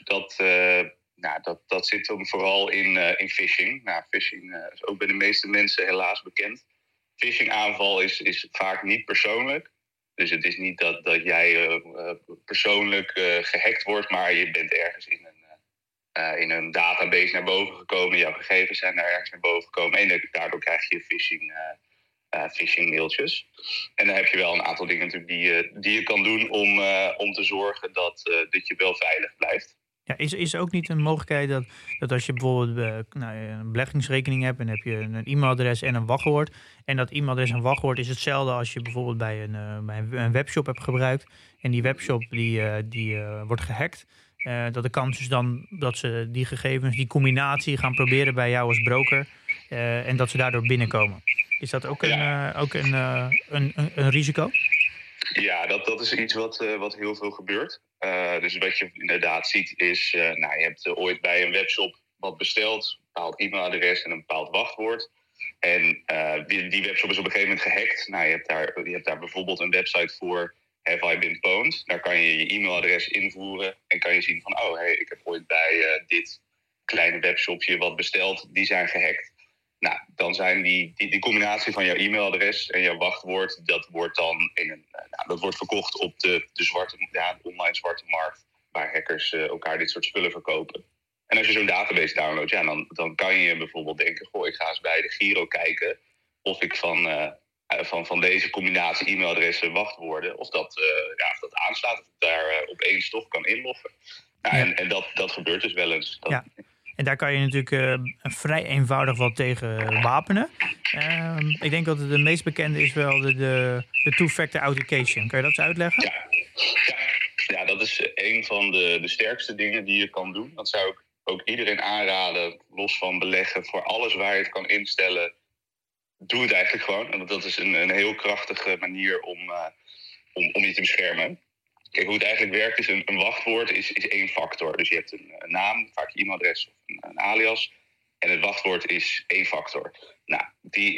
dat zit dan vooral in phishing. Nou, phishing is ook bij de meeste mensen helaas bekend. Phishing-aanval is vaak niet persoonlijk. Dus het is niet dat jij persoonlijk gehackt wordt, maar je bent ergens in een database naar boven gekomen. Jouw gegevens zijn daar ergens naar boven gekomen. En daardoor krijg je phishing mailtjes. En dan heb je wel een aantal dingen natuurlijk die je kan doen om te zorgen dat je wel veilig blijft. Ja, is er ook niet een mogelijkheid dat als je bijvoorbeeld een beleggingsrekening hebt en heb je een e-mailadres en een wachtwoord. En dat e-mailadres en wachtwoord is hetzelfde als je bijvoorbeeld bij een webshop hebt gebruikt. En die webshop die wordt gehackt. Dat de kans is dan dat ze die gegevens, die combinatie gaan proberen bij jou als broker. En dat ze daardoor binnenkomen. Is dat ook een risico? Ja, dat is iets wat heel veel gebeurt. Dus wat je inderdaad ziet is, je hebt ooit bij een webshop wat besteld. Een bepaald e-mailadres en een bepaald wachtwoord. En die webshop is op een gegeven moment gehackt. Nou, je hebt daar bijvoorbeeld een website voor, Have I Been Pwned? Daar kan je je e-mailadres invoeren en kan je zien van, ik heb ooit bij dit kleine webshopje wat besteld. Die zijn gehackt. Nou, dan zijn die combinatie van jouw e-mailadres en jouw wachtwoord, dat wordt dan dat wordt verkocht op de online zwarte markt, waar hackers elkaar dit soort spullen verkopen. En als je zo'n database downloadt, dan kan je bijvoorbeeld denken, ik ga eens bij de Giro kijken of ik van van deze combinatie e-mailadressen, wachtwoorden, of dat aanslaat, of daar opeens toch kan inloggen. Nou, Ja. En dat gebeurt dus wel eens. Ja. En daar kan je natuurlijk vrij eenvoudig wat tegen wapenen. Ik denk dat de meest bekende is wel de two-factor authentication. Kan je dat eens uitleggen? Ja, dat is een van de sterkste dingen die je kan doen. Dat zou ik ook iedereen aanraden, los van beleggen, voor alles waar je het kan instellen. Doe het eigenlijk gewoon. En dat is een heel krachtige manier om je te beschermen. Kijk, hoe het eigenlijk werkt is een wachtwoord is één factor. Dus je hebt een naam, vaak je e-mailadres of een alias. En het wachtwoord is één factor. Nou, die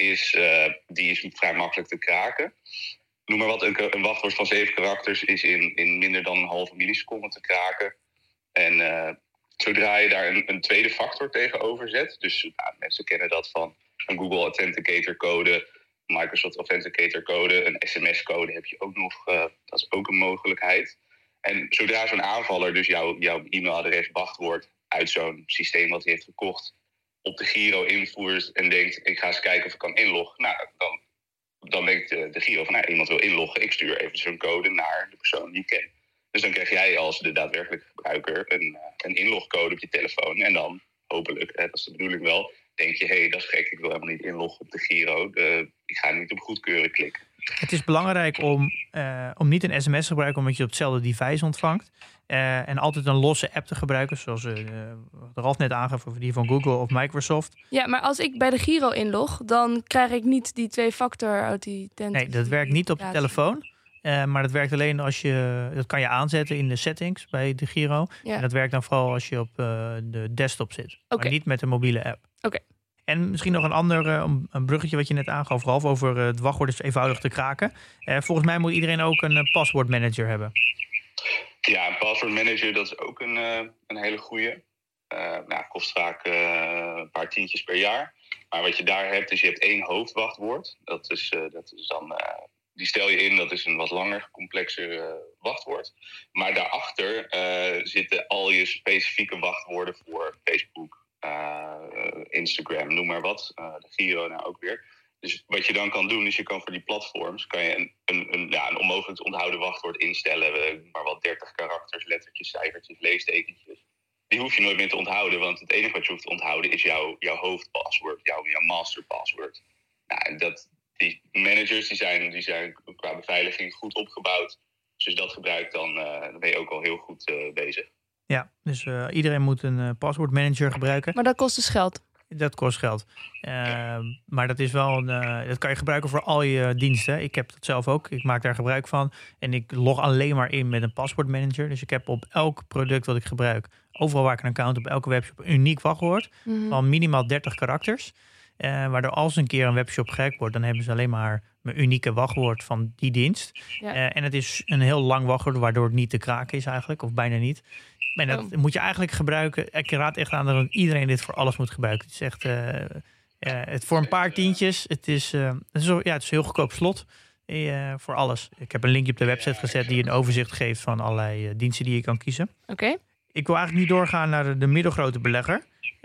is vrij makkelijk te kraken. Noem maar wat, een wachtwoord van 7 karakters is in minder dan een halve milliseconde te kraken. En zodra je daar een tweede factor tegenover zet, dus mensen kennen dat van een Google Authenticator code, Microsoft Authenticator code, een SMS-code heb je ook nog, dat is ook een mogelijkheid. En zodra zo'n aanvaller dus jouw e-mailadres, wachtwoord uit zo'n systeem wat hij heeft gekocht op de Giro invoert en denkt, ik ga eens kijken of ik kan inloggen, nou, dan denkt de Giro van, iemand wil inloggen, ik stuur even zo'n code naar de persoon die ik ken. Dus dan krijg jij als de daadwerkelijke gebruiker een inlogcode op je telefoon. En dan hopelijk, dat is de bedoeling wel, denk je, dat is gek, ik wil helemaal niet inloggen op de Giro. Ik ga niet op goedkeuren klikken. Het is belangrijk om niet een sms te gebruiken omdat je op hetzelfde device ontvangt. En altijd een losse app te gebruiken, zoals Ralf net aangaf over die van Google of Microsoft. Ja, maar als ik bij de Giro inlog, dan krijg ik niet die twee-factor authenticatie. Nee, dat werkt niet op je telefoon. Maar dat werkt alleen dat kan je aanzetten in de settings bij de Giro. Ja. En dat werkt dan vooral als je op de desktop zit. Maar niet met een mobiele app. Oké. En misschien nog een ander een bruggetje wat je net aangaf, Ralf, over het wachtwoord is eenvoudig te kraken. Volgens mij moet iedereen ook een paswoordmanager hebben. Ja, een paswoordmanager, dat is ook een hele goeie. Kost vaak een paar tientjes per jaar. Maar wat je daar hebt, is je hebt 1 hoofdwachtwoord. Dat is dan... Die stel je in, dat is een wat langer, complexer wachtwoord. Maar daarachter zitten al je specifieke wachtwoorden voor Facebook, Instagram, noem maar wat. De Giro nou ook weer. Dus wat je dan kan doen, is je kan voor die platforms kan je een onmogelijk te onthouden wachtwoord instellen. Maar wat 30 karakters, lettertjes, cijfertjes, leestekentjes. Die hoef je nooit meer te onthouden, want het enige wat je hoeft te onthouden is jouw hoofdpaswoord, jouw masterpaswoord. Nou, en die managers die zijn qua beveiliging goed opgebouwd. Dus als je dat gebruikt, dan ben je ook al heel goed bezig. Ja, dus iedereen moet een paswoordmanager gebruiken. Maar dat kost dus geld. Dat kost geld. Maar dat is wel dat kan je gebruiken voor al je diensten. Ik heb dat zelf ook. Ik maak daar gebruik van. En ik log alleen maar in met een paswoordmanager. Dus ik heb op elk product wat ik gebruik, overal waar ik een account op elke webshop, een uniek wachtwoord van minimaal 30 karakters. Waardoor als een keer een webshop gehackt wordt, dan hebben ze alleen maar mijn unieke wachtwoord van die dienst. Ja. En het is een heel lang wachtwoord, waardoor het niet te kraken is eigenlijk, of bijna niet. En dat moet je eigenlijk gebruiken. Ik raad echt aan dat iedereen dit voor alles moet gebruiken. Het is echt het voor een paar tientjes. Het is heel goedkoop slot voor alles. Ik heb een linkje op de website gezet die een overzicht geeft van allerlei diensten die je kan kiezen. Oké. Ik wil eigenlijk nu doorgaan naar de middelgrote belegger.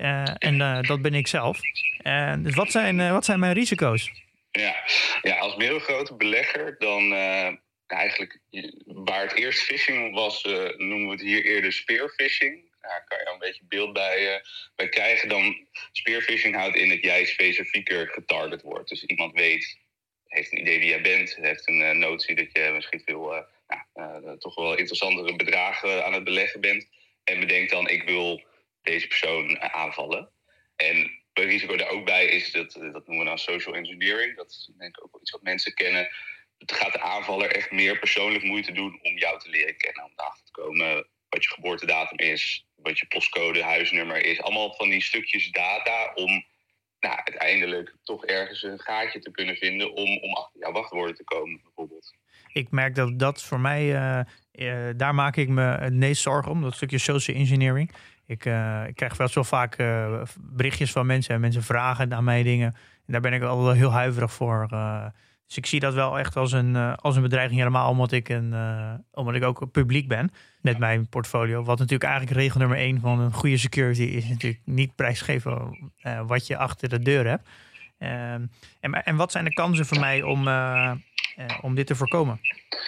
Dat ben ik zelf. Dus wat zijn mijn risico's? Ja, als middelgrote belegger dan eigenlijk waar het eerst phishing was, noemen we het hier eerder spearphishing. Daar kan je dan een beetje beeld bij krijgen. Dan spearphishing houdt in dat jij specifieker getarget wordt. Dus iemand heeft een idee wie jij bent, heeft een notie dat je misschien veel toch wel interessantere bedragen aan het beleggen bent. En bedenkt dan, ik wil deze persoon aanvallen. En het risico daar ook bij is, dat noemen we dan social engineering. Dat is denk ik ook wel iets wat mensen kennen. Het gaat de aanvaller echt meer persoonlijk moeite doen om jou te leren kennen. Om erachter te komen wat je geboortedatum is, wat je postcode, huisnummer is. Allemaal van die stukjes data om uiteindelijk toch ergens een gaatje te kunnen vinden om achter jouw wachtwoorden te komen bijvoorbeeld. Ik merk dat voor mij, daar maak ik me het meest zorgen om. Dat stukje social engineering. Ik krijg wel zo vaak berichtjes van mensen en mensen vragen aan mij dingen. En daar ben ik al wel heel huiverig voor. Dus ik zie dat wel echt als een bedreiging, helemaal omdat ik ook publiek ben met mijn portfolio. Wat natuurlijk eigenlijk regel nummer 1 van een goede security is natuurlijk niet prijsgeven wat je achter de deur hebt. En wat zijn de kansen voor mij om dit te voorkomen?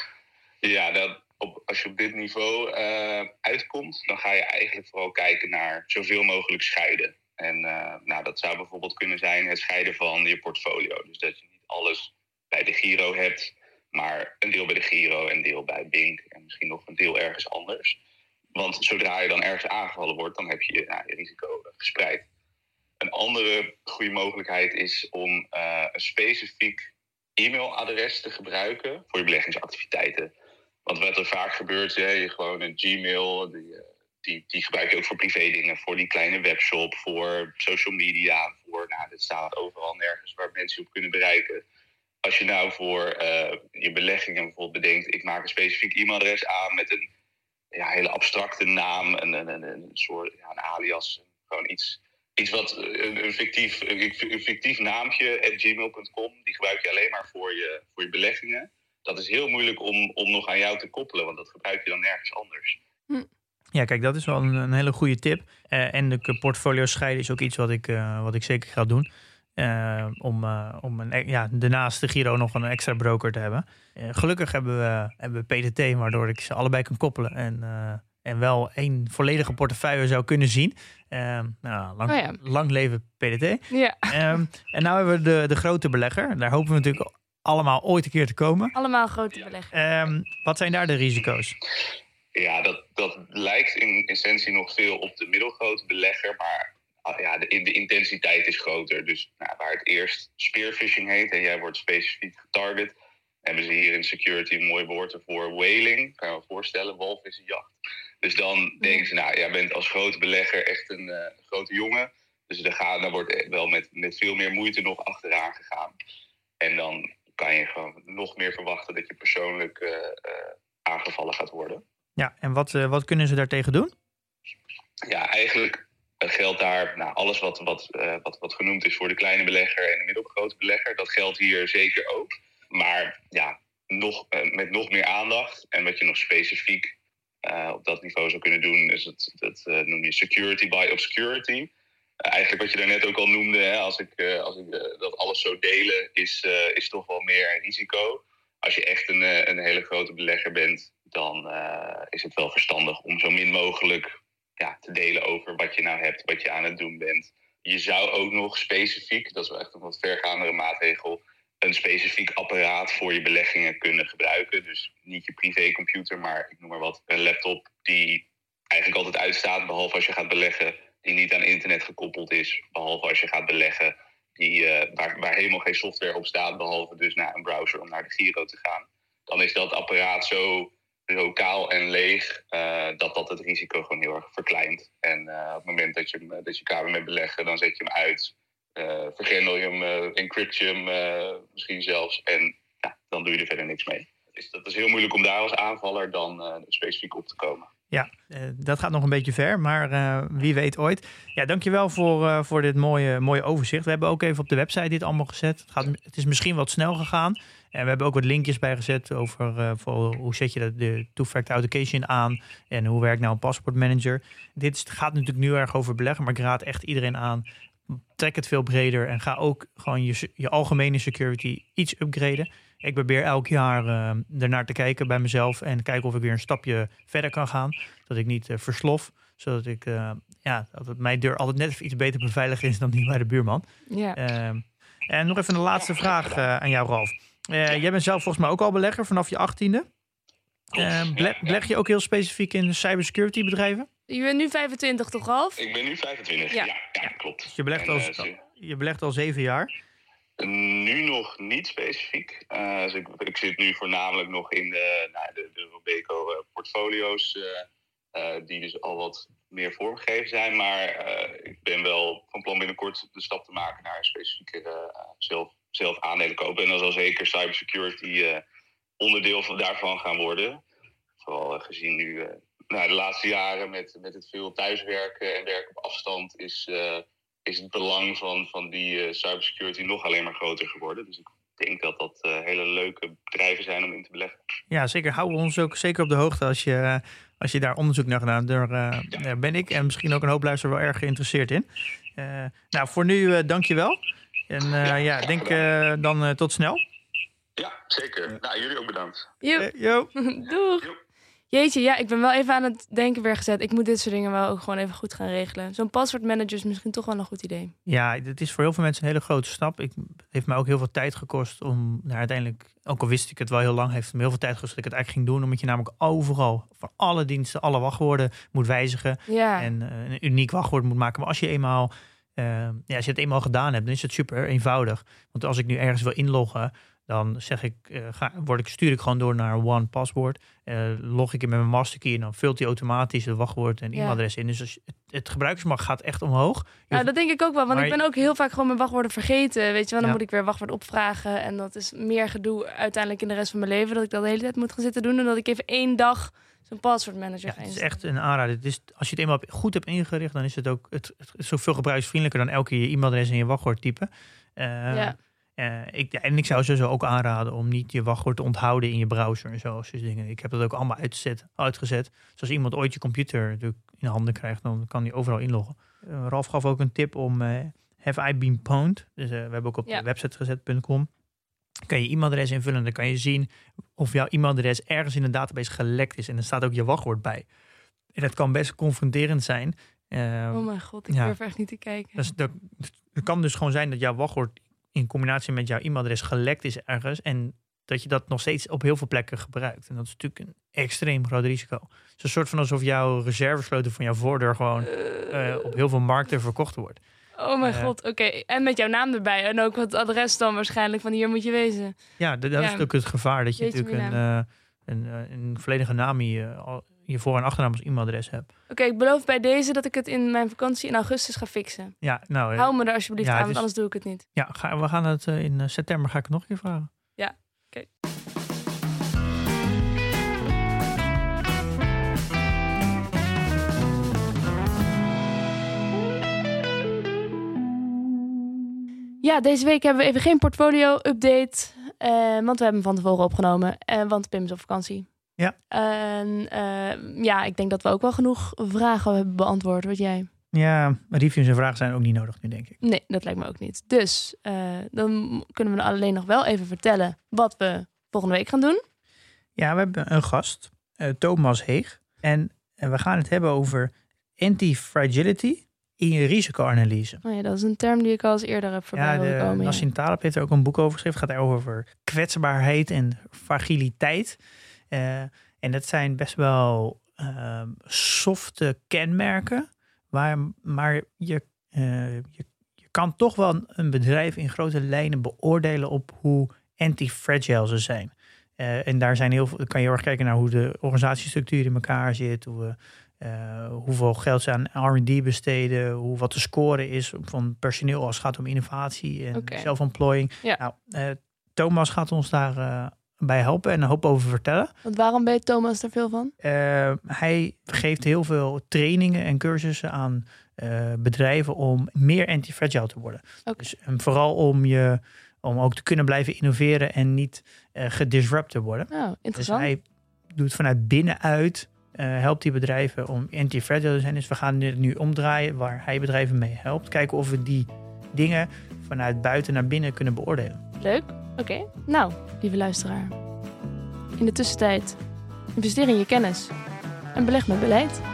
Ja, als je op dit niveau uitkomt, dan ga je eigenlijk vooral kijken naar zoveel mogelijk scheiden. En dat zou bijvoorbeeld kunnen zijn het scheiden van je portfolio. Dus dat je niet alles bij de Giro hebt, maar een deel bij de Giro, een deel bij Bink en misschien nog een deel ergens anders. Want zodra je dan ergens aangevallen wordt, dan heb je je risico gespreid. Een andere goede mogelijkheid is om een specifiek e-mailadres te gebruiken voor je beleggingsactiviteiten. Want wat er vaak gebeurt, je gewoon een Gmail, die gebruik je ook voor privé dingen, voor die kleine webshop, voor social media, dit staat overal nergens waar mensen je op kunnen bereiken. Als je nou voor je beleggingen bijvoorbeeld bedenkt, ik maak een specifiek e-mailadres aan met een hele abstracte naam, een soort een alias, gewoon iets wat een fictief naampje @gmail.com, die gebruik je alleen maar voor je beleggingen. Dat is heel moeilijk om nog aan jou te koppelen, want dat gebruik je dan nergens anders. Ja, kijk, dat is wel een hele goede tip. En de portfolio scheiden is ook iets wat ik zeker ga doen. Om daarnaast de Giro nog een extra broker te hebben. Gelukkig hebben we PTT, waardoor ik ze allebei kan koppelen. En wel één volledige portefeuille zou kunnen zien. Lang leven PTT. Ja. En nou hebben we de grote belegger. Daar hopen we natuurlijk allemaal ooit een keer te komen. Allemaal grote belegger. Wat zijn daar de risico's? Ja, dat lijkt in essentie nog veel op de middelgrote belegger, maar de intensiteit is groter. Dus waar het eerst spearfishing heet en jij wordt specifiek getarget, hebben ze hier in security een mooi woord ervoor, whaling. Kan je me voorstellen, walvissenjacht. Dus dan denken ze, jij bent als grote belegger echt een grote jongen. Dus daar wordt wel met veel meer moeite nog achteraan gegaan. En dan kan je gewoon nog meer verwachten dat je persoonlijk aangevallen gaat worden. Ja, en wat kunnen ze daartegen doen? Ja, eigenlijk geldt daar alles wat genoemd is voor de kleine belegger en de middelgrote belegger. Dat geldt hier zeker ook. Maar met nog meer aandacht en wat je nog specifiek op dat niveau zou kunnen doen, is dat noem je security by obscurity. Eigenlijk wat je daarnet ook al noemde, als ik dat alles zou delen, is toch wel meer een risico. Als je echt een hele grote belegger bent, dan is het wel verstandig om zo min mogelijk te delen over wat je nou hebt, wat je aan het doen bent. Je zou ook nog specifiek, dat is wel echt een wat vergaandere maatregel, een specifiek apparaat voor je beleggingen kunnen gebruiken. Dus niet je privécomputer, maar ik noem maar wat, een laptop die eigenlijk altijd uitstaat, behalve als je gaat beleggen, die niet aan internet gekoppeld is, behalve als je gaat beleggen, waar helemaal geen software op staat, behalve dus naar een browser om naar de Giro te gaan. Dan is dat apparaat zo lokaal en leeg dat het risico gewoon heel erg verkleint. En op het moment dat je klaar bent met beleggen, dan zet je hem uit, vergrendel je hem, encrypt je hem misschien zelfs, en dan doe je er verder niks mee. Dus dat is heel moeilijk om daar als aanvaller dan specifiek op te komen. Ja, dat gaat nog een beetje ver, maar wie weet ooit. Ja, dankjewel voor dit mooie overzicht. We hebben ook even op de website dit allemaal gezet. Het is misschien wat snel gegaan. En we hebben ook wat linkjes bijgezet over hoe zet je de two-factor authentication aan en hoe werkt nou een paspoortmanager. Dit gaat natuurlijk nu erg over beleggen, maar ik raad echt iedereen aan. Trek het veel breder en ga ook gewoon je algemene security iets upgraden. Ik probeer elk jaar ernaar te kijken bij mezelf en kijken of ik weer een stapje verder kan gaan. Dat ik niet verslof, zodat dat mijn deur altijd net even iets beter beveiligd is dan die bij de buurman. Ja. En nog even een laatste vraag aan jou, Ralf. Jij bent zelf volgens mij ook al belegger vanaf je 18e. Beleg je ook heel specifiek in cybersecurity bedrijven? Je bent nu 25 toch, Ralf? Ik ben nu 25, ja klopt. Dus je belegt al 7 jaar? Nu nog niet specifiek. Dus ik zit nu voornamelijk nog in de Robeco portfolio's, die dus al wat meer vormgegeven zijn. Maar ik ben wel van plan binnenkort de stap te maken naar een specifieke zelf aandelen kopen. En dan zal zeker cybersecurity onderdeel daarvan gaan worden. Vooral gezien nu de laatste jaren met het veel thuiswerken en werken op afstand is het belang van die cybersecurity nog alleen maar groter geworden. Dus ik denk dat hele leuke bedrijven zijn om in te beleggen. Ja, zeker. Hou ons ook zeker op de hoogte als je daar onderzoek naar gedaan. Daar ben ik en misschien ook een hoop luisteraars wel erg geïnteresseerd in. Voor nu dank je wel. En ik denk dan tot snel. Ja, zeker. Nou, jullie ook bedankt. Jo. Doeg. Jo. Jeetje, ja, ik ben wel even aan het denken weer gezet. Ik moet dit soort dingen wel ook gewoon even goed gaan regelen. Zo'n paswoordmanager is misschien toch wel een goed idee. Ja, het is voor heel veel mensen een hele grote stap. Het heeft mij ook heel veel tijd gekost om uiteindelijk, ook al wist ik het wel heel lang, heeft het me heel veel tijd gekost dat ik het eigenlijk ging doen. Omdat je namelijk overal, van alle diensten, alle wachtwoorden moet wijzigen. Ja. En een uniek wachtwoord moet maken. Maar als je als je het eenmaal gedaan hebt, dan is het super eenvoudig. Want als ik nu ergens wil inloggen, dan zeg ik, stuur ik gewoon door naar OnePassword. Log ik in met mijn masterkey en dan vult hij automatisch het wachtwoord en e-mailadres in. Dus het gebruikersgemak gaat echt omhoog. Nou, dat denk ik ook wel, want ik ben ook heel vaak gewoon mijn wachtwoorden vergeten. Weet je wel, dan moet ik weer wachtwoord opvragen. En dat is meer gedoe uiteindelijk in de rest van mijn leven, dat ik dat de hele tijd moet gaan zitten doen. En dat ik even 1 dag zo'n paswoordmanager ga instellen. Het is echt een aanrader. Als je het eenmaal goed hebt ingericht, dan is het ook het is zoveel gebruiksvriendelijker dan elke keer je e-mailadres en je wachtwoord typen. En ik zou sowieso ook aanraden om niet je wachtwoord te onthouden in je browser en zo. Dus dingen. Ik heb dat ook allemaal uitgezet. Dus als iemand ooit je computer natuurlijk in handen krijgt, dan kan die overal inloggen. Ralf gaf ook een tip om Have I Been Pwned? Dus we hebben ook op de website gezet.com. Kan je e-mailadres invullen en dan kan je zien of jouw e-mailadres ergens in een database gelekt is. En er staat ook je wachtwoord bij. En dat kan best confronterend zijn. Oh mijn god, ik durf echt niet te kijken. Het kan dus gewoon zijn dat jouw wachtwoord in combinatie met jouw e-mailadres gelekt is ergens. En dat je dat nog steeds op heel veel plekken gebruikt. En dat is natuurlijk een extreem groot risico. Het is een soort van alsof jouw reservesleutel van jouw voordeur gewoon op heel veel markten verkocht wordt. Oh mijn god, oké. En met jouw naam erbij. En ook het adres dan waarschijnlijk van hier moet je wezen. Ja, dat is ook het gevaar. Dat je natuurlijk een volledige naam je voor- en achternaam als e-mailadres hebt. Oké, ik beloof bij deze dat ik het in mijn vakantie in augustus ga fixen. Ja, nou, hou me er alsjeblieft aan, want anders doe ik het niet. Ja, we gaan het in september ga ik het nog een keer vragen. Ja, oké. Ja, deze week hebben we even geen portfolio-update. Want we hebben hem van tevoren opgenomen. Want Pim is op vakantie. Ja. En ik denk dat we ook wel genoeg vragen hebben beantwoord. Wat jij? Ja, reviews en vragen zijn ook niet nodig nu, denk ik. Nee, dat lijkt me ook niet. Dus dan kunnen we alleen nog wel even vertellen wat we volgende week gaan doen. Ja, we hebben een gast, Thomas Heeg. En we gaan het hebben over anti-fragility in je risicoanalyse. Oh ja, dat is een term die ik al eens eerder heb voorbij horen komen. Nassim Taleb heeft er ook een boek over geschreven. Het gaat over kwetsbaarheid en fragiliteit. En dat zijn best wel softe kenmerken. Maar je kan toch wel een bedrijf in grote lijnen beoordelen op hoe anti-fragile ze zijn. En daar zijn kan je heel erg kijken naar hoe de organisatiestructuur in elkaar zit. Hoeveel geld ze aan R&D besteden. Wat de score is van personeel als het gaat om innovatie en zelfontplooiing. Ja. Nou, Thomas gaat ons daar bij helpen en een hoop over vertellen. Want waarom weet Thomas er veel van? Hij geeft heel veel trainingen en cursussen aan bedrijven om meer anti-fragile te worden. Dus vooral om ook te kunnen blijven innoveren en niet gedisrupt te worden. Oh, interessant. Dus hij doet vanuit binnenuit, helpt die bedrijven om anti-fragile te zijn. Dus we gaan dit nu omdraaien waar hij bedrijven mee helpt. Kijken of we die dingen vanuit buiten naar binnen kunnen beoordelen. Leuk. Oké. Nou, lieve luisteraar. In de tussentijd, investeer in je kennis en beleg met beleid.